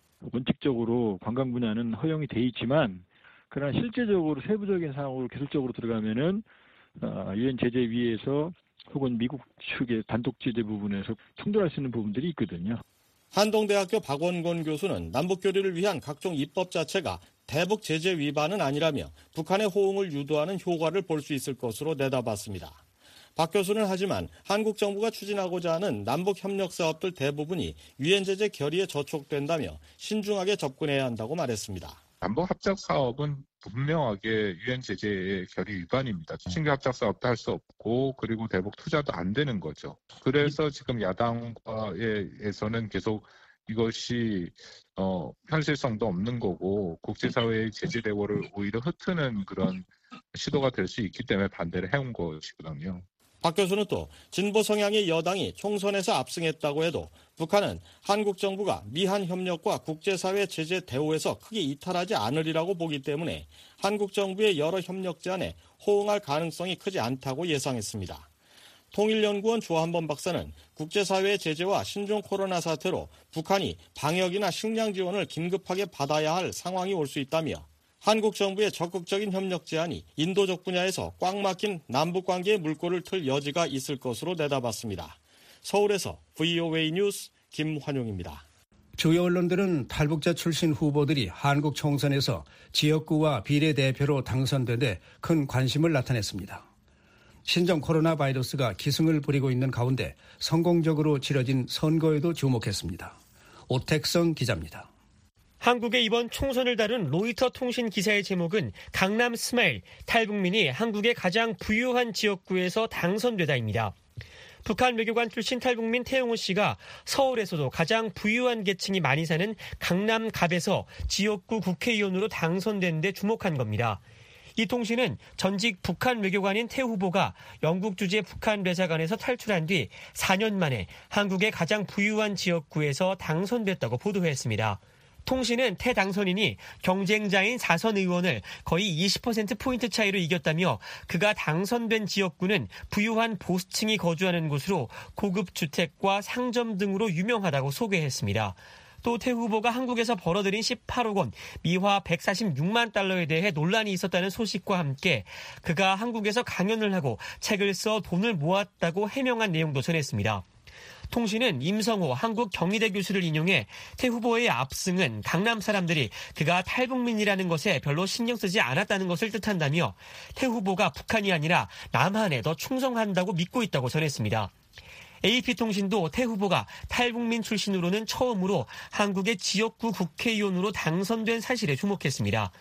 원칙적으로 관광 분야는 허용이 돼 있지만 그러나 실제적으로 세부적인 사항으로 기술적으로 들어가면은 유엔 제재위에서 혹은 미국 측의 단독 제재 부분에서 충돌할 수 있는 부분들이 있거든요. 한동대학교 박원곤 교수는 남북교류를 위한 각종 입법 자체가 대북 제재 위반은 아니라며 북한의 호응을 유도하는 효과를 볼 수 있을 것으로 내다봤습니다. 박 교수는 하지만 한국 정부가 추진하고자 하는 남북협력 사업들 대부분이 유엔 제재 결의에 저촉된다며 신중하게 접근해야 한다고 말했습니다. 남북합작 사업은 분명하게 유엔 제재의 결의 위반입니다. 신규 합작 사업도 할 수 없고 그리고 대북 투자도 안 되는 거죠. 그래서 지금 야당에서는 계속 이것이 어, 현실성도 없는 거고 국제사회의 제재 대우를 오히려 흩트는 그런 시도가 될 수 있기 때문에 반대를 해온 것이거든요. 박 교수는 또 진보 성향의 여당이 총선에서 압승했다고 해도 북한은 한국 정부가 미한 협력과 국제사회 제재 대우에서 크게 이탈하지 않으리라고 보기 때문에 한국 정부의 여러 협력 제안에 호응할 가능성이 크지 않다고 예상했습니다. 통일연구원 조한범 박사는 국제사회의 제재와 신종 코로나 사태로 북한이 방역이나 식량 지원을 긴급하게 받아야 할 상황이 올 수 있다며 한국 정부의 적극적인 협력 제안이 인도적 분야에서 꽉 막힌 남북관계의 물꼬를 틀 여지가 있을 것으로 내다봤습니다. 서울에서 브이오에이 뉴스 김환용입니다. 주요 언론들은 탈북자 출신 후보들이 한국 총선에서 지역구와 비례대표로 당선되는데 큰 관심을 나타냈습니다. 신종 코로나 바이러스가 기승을 부리고 있는 가운데 성공적으로 치러진 선거에도 주목했습니다. 오택성 기자입니다. 한국의 이번 총선을 다룬 로이터 통신 기사의 제목은 강남 스마일, 탈북민이 한국의 가장 부유한 지역구에서 당선되다입니다. 북한 외교관 출신 탈북민 태용호 씨가 서울에서도 가장 부유한 계층이 많이 사는 강남갑에서 지역구 국회의원으로 당선된 데 주목한 겁니다. 이 통신은 전직 북한 외교관인 태 후보가 영국 주재 북한 대사관에서 탈출한 뒤 사 년 만에 한국의 가장 부유한 지역구에서 당선됐다고 보도했습니다. 통신은 태 당선인이 경쟁자인 사선 의원을 거의 이십 퍼센트 포인트 차이로 이겼다며 그가 당선된 지역구는 부유한 보수층이 거주하는 곳으로 고급 주택과 상점 등으로 유명하다고 소개했습니다. 또 태 후보가 한국에서 벌어들인 십팔억 원, 미화 백사십육만 달러에 대해 논란이 있었다는 소식과 함께 그가 한국에서 강연을 하고 책을 써 돈을 모았다고 해명한 내용도 전했습니다. 통신은 임성호 한국경희대 교수를 인용해 태 후보의 압승은 강남 사람들이 그가 탈북민이라는 것에 별로 신경 쓰지 않았다는 것을 뜻한다며 태 후보가 북한이 아니라 남한에 더 충성한다고 믿고 있다고 전했습니다. 에이피통신도 태 후보가 탈북민 출신으로는 처음으로 한국의 지역구 국회의원으로 당선된 사실에 주목했습니다.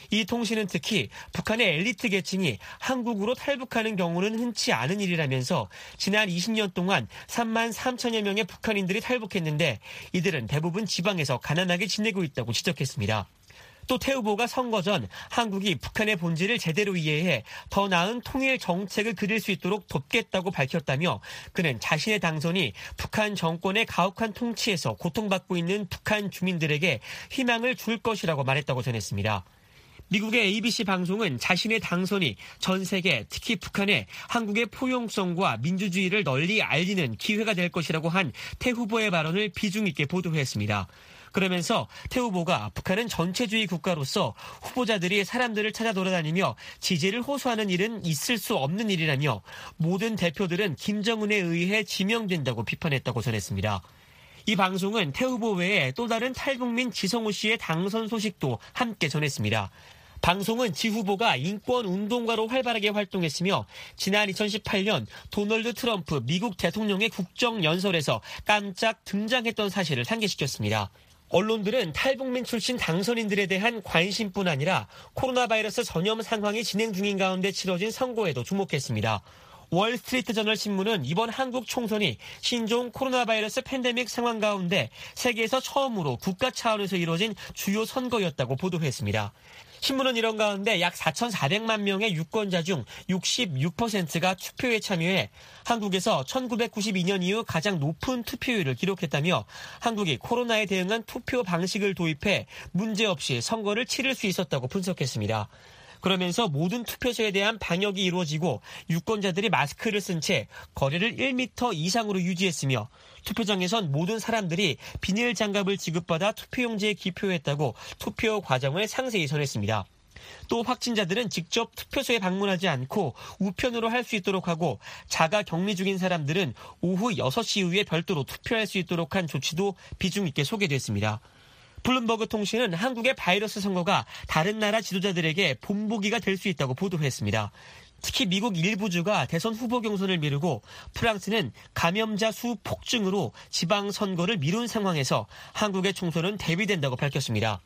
이 통신은 특히 북한의 엘리트 계층이 한국으로 탈북하는 경우는 흔치 않은 일이라면서 지난 이십 년 동안 삼만 삼천여 명의 북한인들이 탈북했는데 이들은 대부분 지방에서 가난하게 지내고 있다고 지적했습니다. 또 태 후보가 선거 전 한국이 북한의 본질을 제대로 이해해 더 나은 통일 정책을 그릴 수 있도록 돕겠다고 밝혔다며 그는 자신의 당선이 북한 정권의 가혹한 통치에서 고통받고 있는 북한 주민들에게 희망을 줄 것이라고 말했다고 전했습니다. 미국의 에이비씨 방송은 자신의 당선이 전 세계 특히 북한에 한국의 포용성과 민주주의를 널리 알리는 기회가 될 것이라고 한 태 후보의 발언을 비중 있게 보도했습니다. 그러면서 태 후보가 북한은 전체주의 국가로서 후보자들이 사람들을 찾아 돌아다니며 지지를 호소하는 일은 있을 수 없는 일이라며 모든 대표들은 김정은에 의해 지명된다고 비판했다고 전했습니다. 이 방송은 태 후보 외에 또 다른 탈북민 지성우 씨의 당선 소식도 함께 전했습니다. 방송은 지 후보가 인권운동가로 활발하게 활동했으며 지난 이천십팔 년 도널드 트럼프 미국 대통령의 국정연설에서 깜짝 등장했던 사실을 상기시켰습니다. 언론들은 탈북민 출신 당선인들에 대한 관심뿐 아니라 코로나 바이러스 전염 상황이 진행 중인 가운데 치러진 선거에도 주목했습니다. 월스트리트저널 신문은 이번 한국 총선이 신종 코로나 바이러스 팬데믹 상황 가운데 세계에서 처음으로 국가 차원에서 이루어진 주요 선거였다고 보도했습니다. 신문은 이런 가운데 약 사천사백만 명의 유권자 중 육십육 퍼센트가 투표에 참여해 한국에서 천구백구십이 년 이후 가장 높은 투표율을 기록했다며 한국이 코로나에 대응한 투표 방식을 도입해 문제없이 선거를 치를 수 있었다고 분석했습니다. 그러면서 모든 투표소에 대한 방역이 이루어지고 유권자들이 마스크를 쓴 채 거리를 일 미터 이상으로 유지했으며 투표장에선 모든 사람들이 비닐 장갑을 지급받아 투표용지에 기표했다고 투표 과정을 상세히 전했습니다. 또 확진자들은 직접 투표소에 방문하지 않고 우편으로 할 수 있도록 하고 자가 격리 중인 사람들은 오후 여섯 시 이후에 별도로 투표할 수 있도록 한 조치도 비중 있게 소개됐습니다. 블룸버그 통신은 한국의 바이러스 선거가 다른 나라 지도자들에게 본보기가 될 수 있다고 보도했습니다. 특히 미국 일부 주가 대선 후보 경선을 미루고 프랑스는 감염자 수 폭증으로 지방선거를 미룬 상황에서 한국의 총선은 대비된다고 밝혔습니다.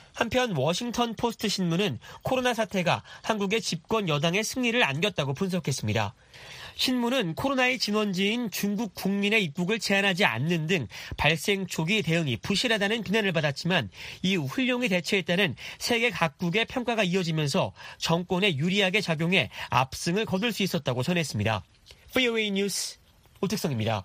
한편 워싱턴 포스트 신문은 코로나 사태가 한국의 집권 여당의 승리를 안겼다고 분석했습니다. 신문은 코로나의 진원지인 중국 국민의 입국을 제한하지 않는 등 발생 초기 대응이 부실하다는 비난을 받았지만 이후 훌륭히 대처했다는 세계 각국의 평가가 이어지면서 정권에 유리하게 작용해 압승을 거둘 수 있었다고 전했습니다. 브이오에이 뉴스 오택성입니다.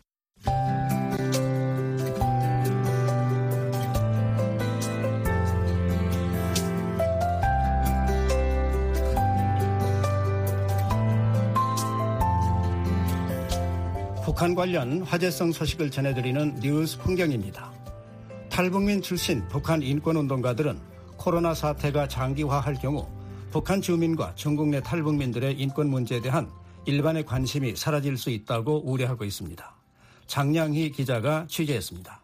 북한 관련 화제성 소식을 전해드리는 뉴스 풍경입니다. 탈북민 출신 북한 인권운동가들은 코로나 사태가 장기화할 경우 북한 주민과 중국 내 탈북민들의 인권 문제에 대한 일반의 관심이 사라질 수 있다고 우려하고 있습니다. 장량희 기자가 취재했습니다.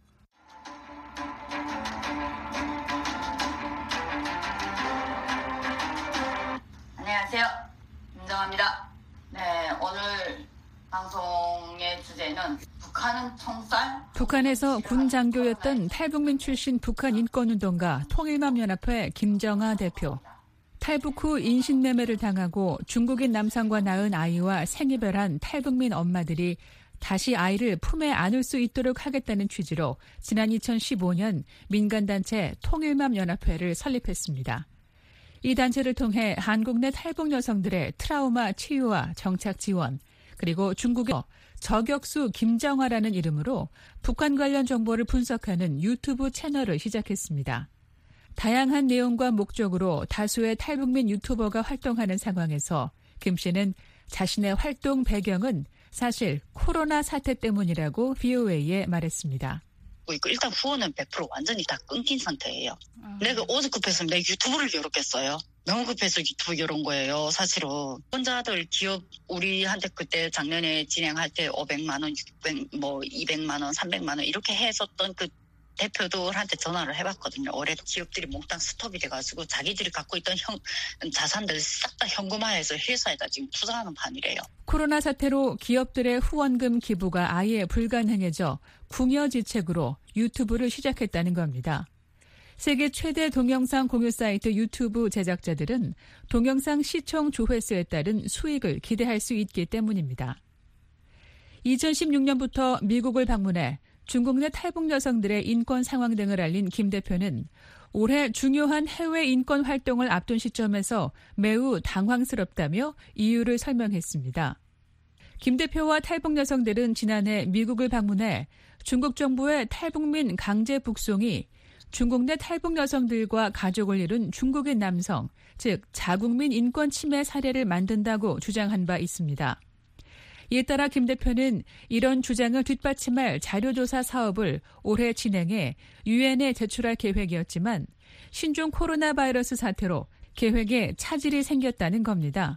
안녕하세요. 김정아입니다. 네, 오늘 방송의 주제는 북한은 총살? 북한에서 군 장교였던 탈북민 출신 북한 인권운동가 통일맘연합회 김정아 대표. 탈북 후 인신매매를 당하고 중국인 남성과 낳은 아이와 생이별한 탈북민 엄마들이 다시 아이를 품에 안을 수 있도록 하겠다는 취지로 지난 이천십오 년 민간단체 통일맘연합회를 설립했습니다. 이 단체를 통해 한국 내 탈북 여성들의 트라우마 치유와 정착 지원, 그리고 중국의 저격수 김정아라는 이름으로 북한 관련 정보를 분석하는 유튜브 채널을 시작했습니다. 다양한 내용과 목적으로 다수의 탈북민 유튜버가 활동하는 상황에서 김 씨는 자신의 활동 배경은 사실 코로나 사태 때문이라고 브이오에이에 말했습니다. 일단 후원은 백 퍼센트 완전히 다 끊긴 상태예요. 음. 내가 어제 급해서 내 유튜브를 열었겠어요. 너무 급해서 유튜브 열은 거예요, 사실은. 혼자들 기업, 우리한테 그때 작년에 진행할 때 오백만 원, 육백, 뭐 이백만 원, 삼백만 원 이렇게 했었던 그 대표들한테 전화를 해봤거든요. 올해 기업들이 몽땅 스톱이 돼가지고 자기들이 갖고 있던 형, 자산들 싹 다 현금화해서 회사에다 지금 투자하는 판이래요. 코로나 사태로 기업들의 후원금 기부가 아예 불가능해져 궁여지책으로 유튜브를 시작했다는 겁니다. 세계 최대 동영상 공유 사이트 유튜브 제작자들은 동영상 시청 조회수에 따른 수익을 기대할 수 있기 때문입니다. 이천십육 년부터 미국을 방문해 중국 내 탈북 여성들의 인권 상황 등을 알린 김 대표는 올해 중요한 해외 인권 활동을 앞둔 시점에서 매우 당황스럽다며 이유를 설명했습니다. 김 대표와 탈북 여성들은 지난해 미국을 방문해 중국 정부의 탈북민 강제 북송이 중국 내 탈북 여성들과 가족을 이룬 중국인 남성, 즉 자국민 인권 침해 사례를 만든다고 주장한 바 있습니다. 이에 따라 김 대표는 이런 주장을 뒷받침할 자료조사 사업을 올해 진행해 유엔에 제출할 계획이었지만 신종 코로나 바이러스 사태로 계획에 차질이 생겼다는 겁니다.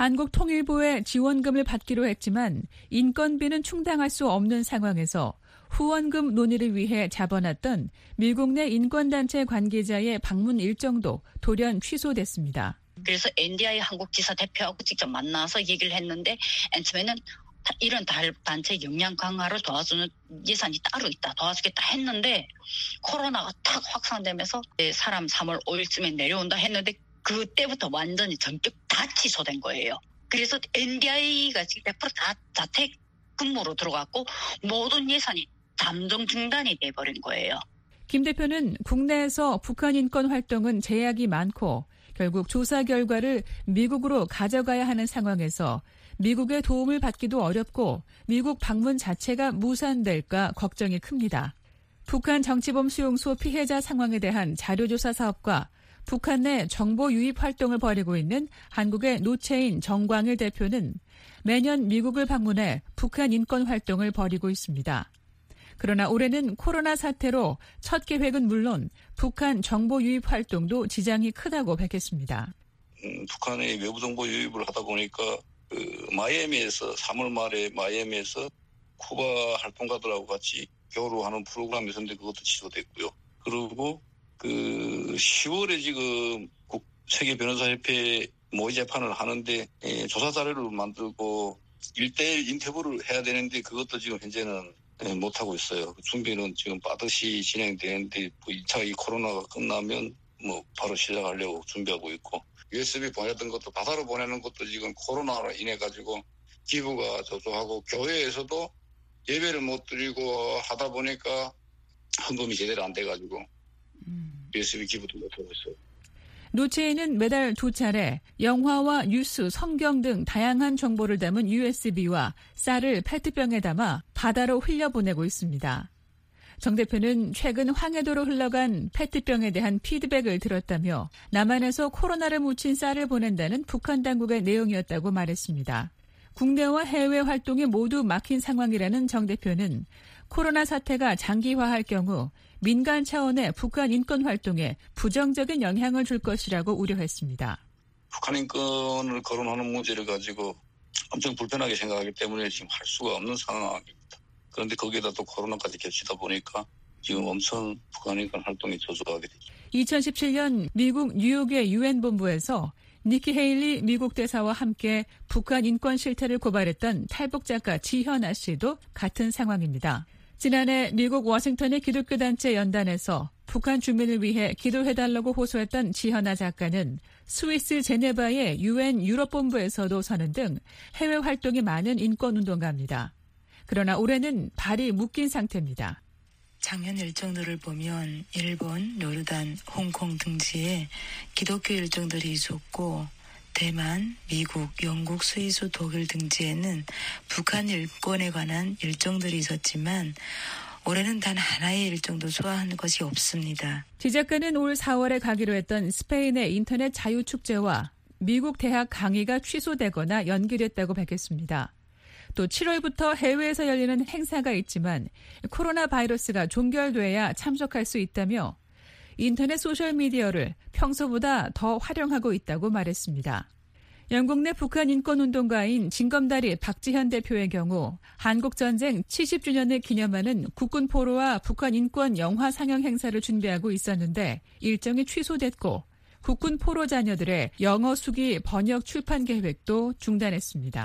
한국통일부의 지원금을 받기로 했지만 인건비는 충당할 수 없는 상황에서 후원금 논의를 위해 잡아놨던 미국 내 인권단체 관계자의 방문 일정도 돌연 취소됐습니다. 그래서 엔디아이 한국지사 대표하고 직접 만나서 얘기를 했는데 맨 처음에는 이런 단체 역량 강화를 도와주는 예산이 따로 있다, 도와주겠다 했는데 코로나가 탁 확산되면서 사람 삼월 오일쯤에 내려온다 했는데 그때부터 완전히 전격 다 취소된 거예요. 그래서 엔디아이가 지금 백 퍼센트 다 자택 근무로 들어갔고 모든 예산이 잠정 중단이 돼버린 거예요. 김 대표는 국내에서 북한 인권 활동은 제약이 많고 결국 조사 결과를 미국으로 가져가야 하는 상황에서 미국의 도움을 받기도 어렵고 미국 방문 자체가 무산될까 걱정이 큽니다. 북한 정치범 수용소 피해자 상황에 대한 자료조사 사업과 북한 내 정보 유입 활동을 벌이고 있는 한국의 노채인 정광일 대표는 매년 미국을 방문해 북한 인권 활동을 벌이고 있습니다. 그러나 올해는 코로나 사태로 첫 계획은 물론 북한 정보 유입 활동도 지장이 크다고 밝혔습니다. 음, 북한의 외부 정보 유입을 하다 보니까 그 마이애미에서 삼월 말에 마이애미에서 쿠바 활동가들하고 같이 교류하는 프로그램이 있었는데 그것도 취소됐고요. 그리고 그 시월에 지금 국 세계 변호사협회 모의 재판을 하는데 예, 조사 자료를 만들고 일대일 인터뷰를 해야 되는데 그것도 지금 현재는 예, 못하고 있어요. 준비는 지금 빠듯이 진행되는데 뭐 이 차 이 코로나가 끝나면 뭐 바로 시작하려고 준비하고 있고 유에스비 보내던 것도 바다로 보내는 것도 지금 코로나로 인해 가지고 기부가 저조하고 교회에서도 예배를 못 드리고 하다 보니까 헌금이 제대로 안 돼가지고 음. 유에스비 기부도 못하고 있어요. 노체에는 매달 두 차례 영화와 뉴스, 성경 등 다양한 정보를 담은 유에스비와 쌀을 페트병에 담아 바다로 흘려보내고 있습니다. 정 대표는 최근 황해도로 흘러간 페트병에 대한 피드백을 들었다며 남한에서 코로나를 묻힌 쌀을 보낸다는 북한 당국의 내용이었다고 말했습니다. 국내와 해외 활동이 모두 막힌 상황이라는 정 대표는 코로나 사태가 장기화할 경우 민간 차원의 북한 인권 활동에 부정적인 영향을 줄 것이라고 우려했습니다. 북한 인권을 거론하는 문제를 가지고 엄청 불편하게 생각하기 때문에 지금 할 수가 없는 상황입니다. 그런데 거기에다 또 코로나까지 겹치다 보니까 지금 엄청 북한 인권 활동이 저조하게 되죠. 이천십칠 년 미국 뉴욕의 유엔 본부에서 니키 헤일리 미국 대사와 함께 북한 인권 실태를 고발했던 탈북 작가 지현아 씨도 같은 상황입니다. 지난해 미국 워싱턴의 기독교 단체 연단에서 북한 주민을 위해 기도해달라고 호소했던 지현아 작가는 스위스 제네바의 유엔 유럽본부에서도 서는 등 해외 활동이 많은 인권운동가입니다. 그러나 올해는 발이 묶인 상태입니다. 작년 일정들을 보면 일본, 요르단, 홍콩 등지에 기독교 일정들이 있었고 대만, 미국, 영국, 스위스, 독일 등지에는 북한 인권에 관한 일정들이 있었지만 올해는 단 하나의 일정도 소화한 것이 없습니다. 지 작가는 올 사월에 가기로 했던 스페인의 인터넷 자유축제와 미국 대학 강의가 취소되거나 연기됐다고 밝혔습니다. 또 칠월부터 해외에서 열리는 행사가 있지만 코로나 바이러스가 종결돼야 참석할 수 있다며 인터넷 소셜미디어를 평소보다 더 활용하고 있다고 말했습니다. 영국 내 북한 인권운동가인 진검다리 박지현 대표의 경우 한국전쟁 칠십 주년을 기념하는 국군포로와 북한 인권 영화 상영 행사를 준비하고 있었는데 일정이 취소됐고 국군포로 자녀들의 영어 수기 번역 출판 계획도 중단했습니다.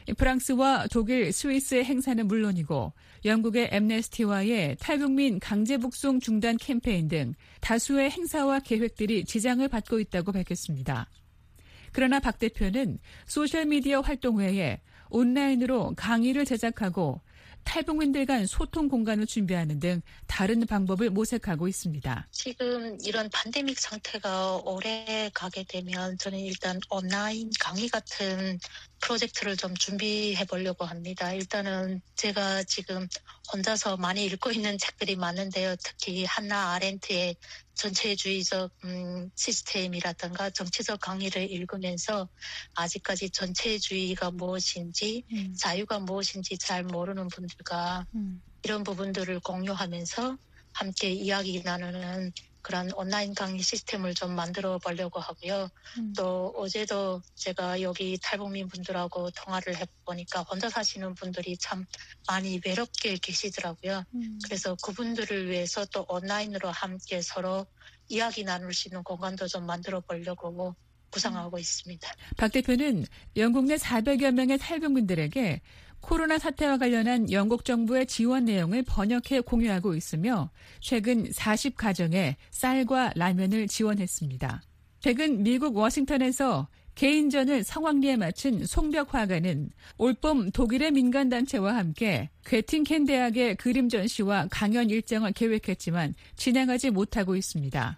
프랑스와 독일, 스위스의 행사는 물론이고 영국의 엠네스티와의 탈북민 강제 북송 중단 캠페인 등 다수의 행사와 계획들이 지장을 받고 있다고 밝혔습니다. 그러나 박 대표는 소셜미디어 활동 외에 온라인으로 강의를 제작하고 탈북민들 간 소통 공간을 준비하는 등 다른 방법을 모색하고 있습니다. 지금 이런 팬데믹 상태가 오래 가게 되면 저는 일단 온라인 강의 같은 프로젝트를 좀 준비해 보려고 합니다. 일단은 제가 지금 혼자서 많이 읽고 있는 책들이 많은데요. 특히 한나 아렌트의 전체주의적 음, 시스템이라든가 정치적 강의를 읽으면서 아직까지 전체주의가 무엇인지 음. 자유가 무엇인지 잘 모르는 분들과 음. 이런 부분들을 공유하면서 함께 이야기 나누는 그런 온라인 강의 시스템을 좀 만들어 보려고 하고요. 음. 또 어제도 제가 여기 탈북민 분들하고 통화를 해보니까 혼자 사시는 분들이 참 많이 외롭게 계시더라고요. 음. 그래서 그분들을 위해서 또 온라인으로 함께 서로 이야기 나눌 수 있는 공간도 좀 만들어 보려고 구상하고 음. 있습니다. 박 대표는 영국 내 사백여 명의 탈북민들에게 코로나 사태와 관련한 영국 정부의 지원 내용을 번역해 공유하고 있으며 최근 사십 가정에 쌀과 라면을 지원했습니다. 최근 미국 워싱턴에서 개인전을 성황리에 마친 송벽 화가는 올봄 독일의 민간단체와 함께 괴팅켄 대학의 그림 전시와 강연 일정을 계획했지만 진행하지 못하고 있습니다.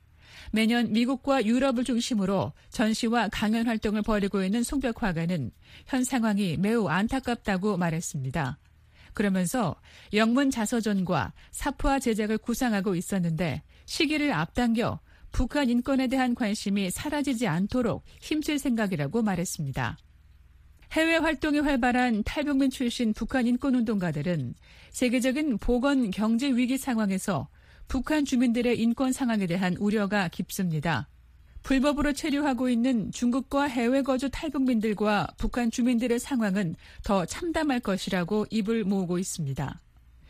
매년 미국과 유럽을 중심으로 전시와 강연 활동을 벌이고 있는 송벽 화가는 현 상황이 매우 안타깝다고 말했습니다. 그러면서 영문 자서전과 사푸화 제작을 구상하고 있었는데 시기를 앞당겨 북한 인권에 대한 관심이 사라지지 않도록 힘쓸 생각이라고 말했습니다. 해외 활동이 활발한 탈북민 출신 북한 인권운동가들은 세계적인 보건 경제 위기 상황에서 북한 주민들의 인권 상황에 대한 우려가 깊습니다. 불법으로 체류하고 있는 중국과 해외 거주 탈북민들과 북한 주민들의 상황은 더 참담할 것이라고 입을 모으고 있습니다.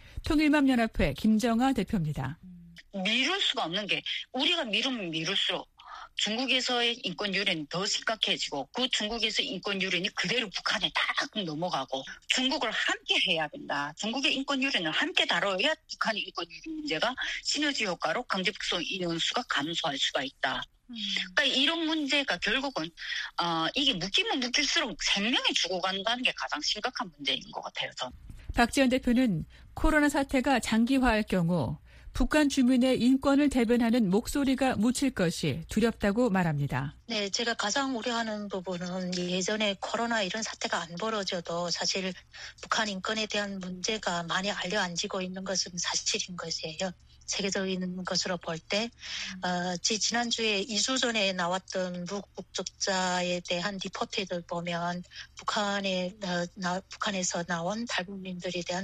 통일맘연합회 김정아 대표입니다. 미룰 수가 없는 게 우리가 미루면 미룰수록 중국에서의 인권 유린이 더 심각해지고 그 중국에서 인권 유린이 그대로 북한에 딱 넘어가고 중국을 함께 해야 된다. 중국의 인권 유린을 함께 다뤄야 북한의 인권 유린 문제가 시너지 효과로 강제 북송 인원수가 감소할 수가 있다. 음. 그러니까 이런 문제가 결국은 어, 이게 묶이면 묶일수록 생명이 죽어간다는 게 가장 심각한 문제인 것 같아요. 저는. 박지원 대표는 코로나 사태가 장기화할 경우 북한 주민의 인권을 대변하는 목소리가 묻힐 것이 두렵다고 말합니다. 네, 제가 가장 우려하는 부분은 예전에 코로나 이런 사태가 안 벌어져도 사실 북한 인권에 대한 문제가 많이 알려앉히고 있는 것은 사실인 것이에요. 세계적인 것으로 볼 때 어, 지난주에 이 주 전에 나왔던 무국적자에 대한 리포트를 보면 북한에 어, 나, 북한에서 나온 탈북민들에 대한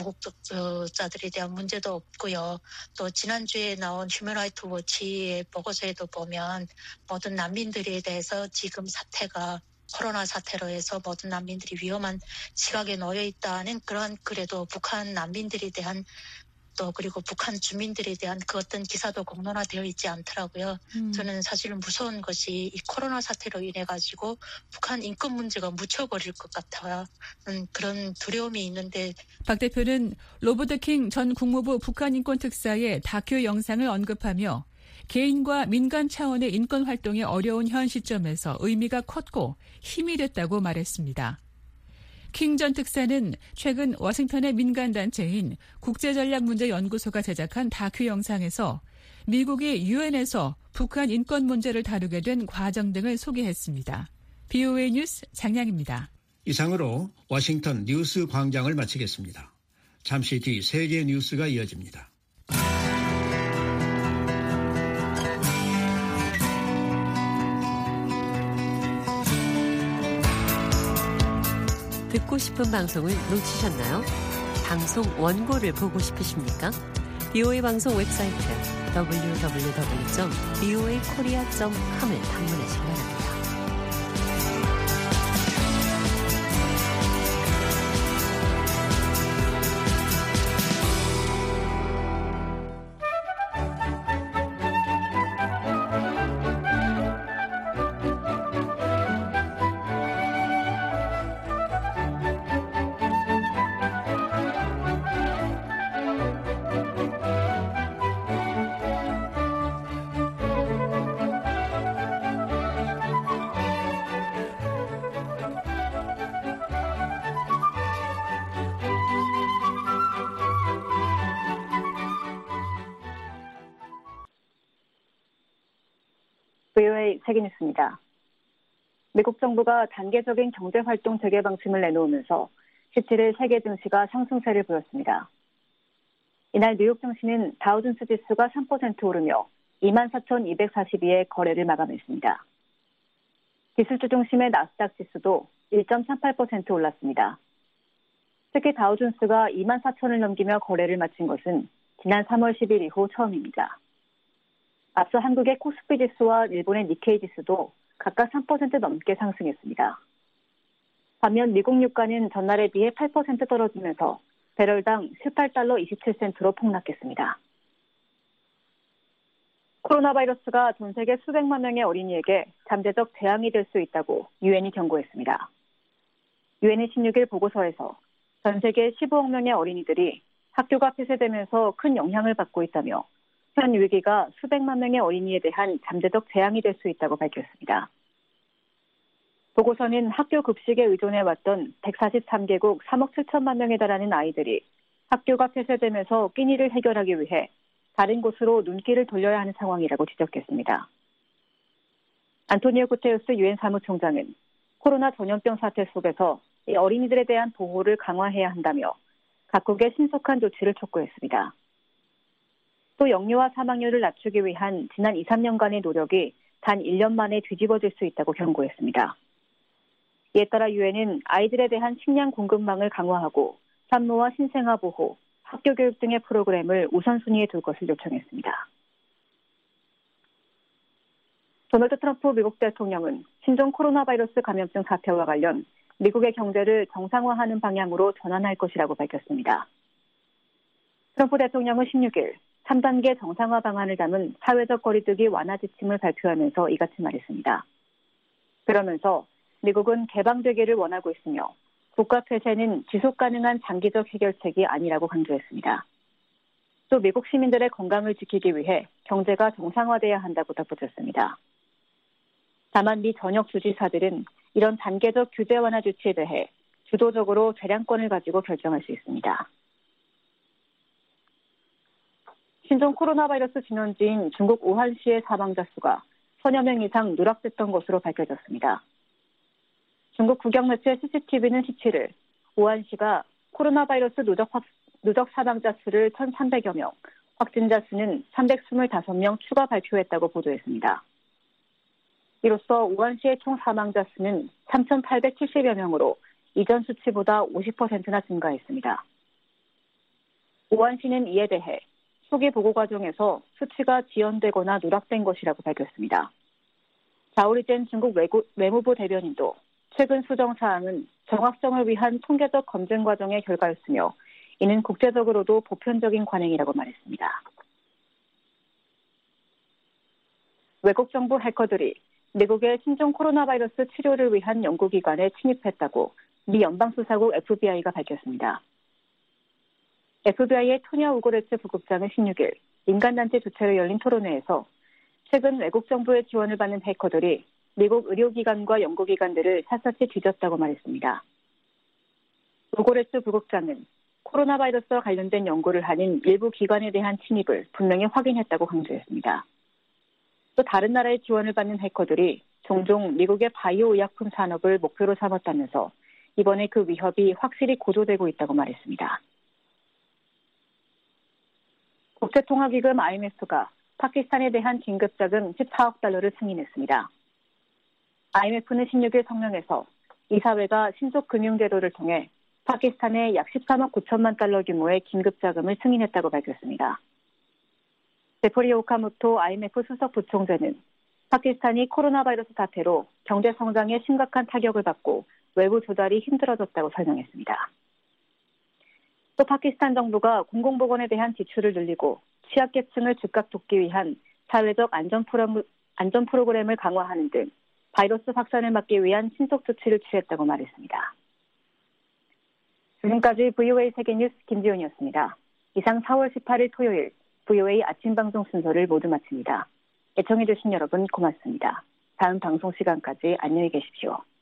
무국적자들에 대한 문제도 없고요. 또 지난주에 나온 휴먼라이트 워치의 보고서에도 보면 모든 난민들에 대해서 지금 사태가 코로나 사태로 해서 모든 난민들이 위험한 시각에 놓여 있다는 그런 그래도 북한 난민들에 대한 또 그리고 북한 주민들에 대한 그 어떤 기사도 공론화되어 있지 않더라고요. 음. 저는 사실 무서운 것이 이 코로나 사태로 인해 가지고 북한 인권 문제가 묻혀버릴 것 같아요. 그런 두려움이 있는데 박 대표는 로버트 킹 전 국무부 북한 인권 특사의 다큐 영상을 언급하며 개인과 민간 차원의 인권 활동이 어려운 현 시점에서 의미가 컸고 힘이 됐다고 말했습니다. 킹 전 특사는 최근 워싱턴의 민간단체인 국제전략문제연구소가 제작한 다큐 영상에서 미국이 유엔에서 북한 인권 문제를 다루게 된 과정 등을 소개했습니다. 비오에이 뉴스 장량입니다. 이상으로 워싱턴 뉴스 광장을 마치겠습니다. 잠시 뒤 세계 뉴스가 이어집니다. 듣고 싶은 방송을 놓치셨나요? 방송 원고를 보고 싶으십니까? 비오에이 방송 웹사이트 더블유 더블유 더블유 점 비오에이 코리아 점 컴을 방문하시기 바랍니다. 브이오에이 세계뉴스입니다. 미국 정부가 단계적인 경제활동 재개 방침을 내놓으면서 십칠 일 세계 증시가 상승세를 보였습니다. 이날 뉴욕 증시는 다우존스 지수가 삼 퍼센트 오르며 이만 사천이백사십이에 거래를 마감했습니다. 기술주 중심의 나스닥 지수도 일 점 삼팔 퍼센트 올랐습니다. 특히 다우존스가 이만 사천을 넘기며 거래를 마친 것은 지난 삼월 십일 이후 처음입니다. 앞서 한국의 코스피 지수와 일본의 니케이 지수도 각각 삼 퍼센트 넘게 상승했습니다. 반면 미국 유가는 전날에 비해 팔 퍼센트 떨어지면서 배럴당 십팔 달러 이십칠 센트로 폭락했습니다. 코로나 바이러스가 전 세계 수백만 명의 어린이에게 잠재적 재앙이 될 수 있다고 유엔이 경고했습니다. 유엔이 십육 일 보고서에서 전 세계 십오억 명의 어린이들이 학교가 폐쇄되면서 큰 영향을 받고 있다며 현 위기가 수백만 명의 어린이에 대한 잠재적 재앙이 될 수 있다고 밝혔습니다. 보고서는 학교 급식에 의존해왔던 백사십삼 개국 삼억 칠천만 명에 달하는 아이들이 학교가 폐쇄되면서 끼니를 해결하기 위해 다른 곳으로 눈길을 돌려야 하는 상황이라고 지적했습니다. 안토니오 구테르스 유엔 사무총장은 코로나 전염병 사태 속에서 이 어린이들에 대한 보호를 강화해야 한다며 각국의 신속한 조치를 촉구했습니다. 또 영유아 사망률을 낮추기 위한 지난 이, 삼 년간의 노력이 단 일 년 만에 뒤집어질 수 있다고 경고했습니다. 이에 따라 유엔은 아이들에 대한 식량 공급망을 강화하고 산모와 신생아 보호, 학교 교육 등의 프로그램을 우선순위에 둘 것을 요청했습니다. 도널드 트럼프 미국 대통령은 신종 코로나 바이러스 감염증 사태와 관련 미국의 경제를 정상화하는 방향으로 전환할 것이라고 밝혔습니다. 트럼프 대통령은 십육 일 삼 단계 정상화 방안을 담은 사회적 거리두기 완화 지침을 발표하면서 이같이 말했습니다. 그러면서 미국은 개방되기를 원하고 있으며 국가 폐쇄는 지속 가능한 장기적 해결책이 아니라고 강조했습니다. 또 미국 시민들의 건강을 지키기 위해 경제가 정상화돼야 한다고 덧붙였습니다. 다만 미 전역 주지사들은 이런 단계적 규제 완화 조치에 대해 주도적으로 재량권을 가지고 결정할 수 있습니다. 신종 코로나 바이러스 진원지인 중국 우한시의 사망자 수가 천여 명 이상 누락됐던 것으로 밝혀졌습니다. 중국 국영매체 씨씨티비는 십칠 일 우한시가 코로나 바이러스 누적, 확, 누적 사망자 수를 천삼백여 명, 확진자 수는 삼백이십오 명 추가 발표했다고 보도했습니다. 이로써 우한시의 총 사망자 수는 삼천팔백칠십여 명으로 이전 수치보다 오십 퍼센트나 증가했습니다. 우한시는 이에 대해 초기 보고 과정에서 수치가 지연되거나 누락된 것이라고 밝혔습니다. 자오리젠 중국 외고, 외무부 대변인도 최근 수정 사항은 정확성을 위한 통계적 검증 과정의 결과였으며 이는 국제적으로도 보편적인 관행이라고 말했습니다. 외국 정부 해커들이 미국의 신종 코로나 바이러스 치료를 위한 연구기관에 침입했다고 미 연방수사국 에프비아이가 밝혔습니다. 에프비아이의 토냐 우고레츠 부국장은 십육 일 민간단체 주최로 열린 토론회에서 최근 외국 정부의 지원을 받는 해커들이 미국 의료기관과 연구기관들을 샅샅이 뒤졌다고 말했습니다. 우고레츠 부국장은 코로나 바이러스와 관련된 연구를 하는 일부 기관에 대한 침입을 분명히 확인했다고 강조했습니다. 또 다른 나라의 지원을 받는 해커들이 종종 미국의 바이오 의약품 산업을 목표로 삼았다면서 이번에 그 위협이 확실히 고조되고 있다고 말했습니다. 국제통화기금 아이엠에프가 파키스탄에 대한 긴급자금 십사억 달러를 승인했습니다. 아이엠에프는 십육 일 성명에서 이사회가 신속 금융제도를 통해 파키스탄에 약 십삼억 구천만 달러 규모의 긴급자금을 승인했다고 밝혔습니다. 제프리 오카모토 아이엠에프 수석 부총재는 파키스탄이 코로나 바이러스 사태로 경제 성장에 심각한 타격을 받고 외부 조달이 힘들어졌다고 설명했습니다. 또 파키스탄 정부가 공공보건에 대한 지출을 늘리고 취약계층을 즉각 돕기 위한 사회적 안전, 프로, 안전 프로그램을 강화하는 등 바이러스 확산을 막기 위한 신속 조치를 취했다고 말했습니다. 지금까지 브이오에이 세계뉴스 김지훈이었습니다. 이상 사월 십팔일 토요일 브이오에이 아침 방송 순서를 모두 마칩니다. 애청해주신 여러분 고맙습니다. 다음 방송 시간까지 안녕히 계십시오.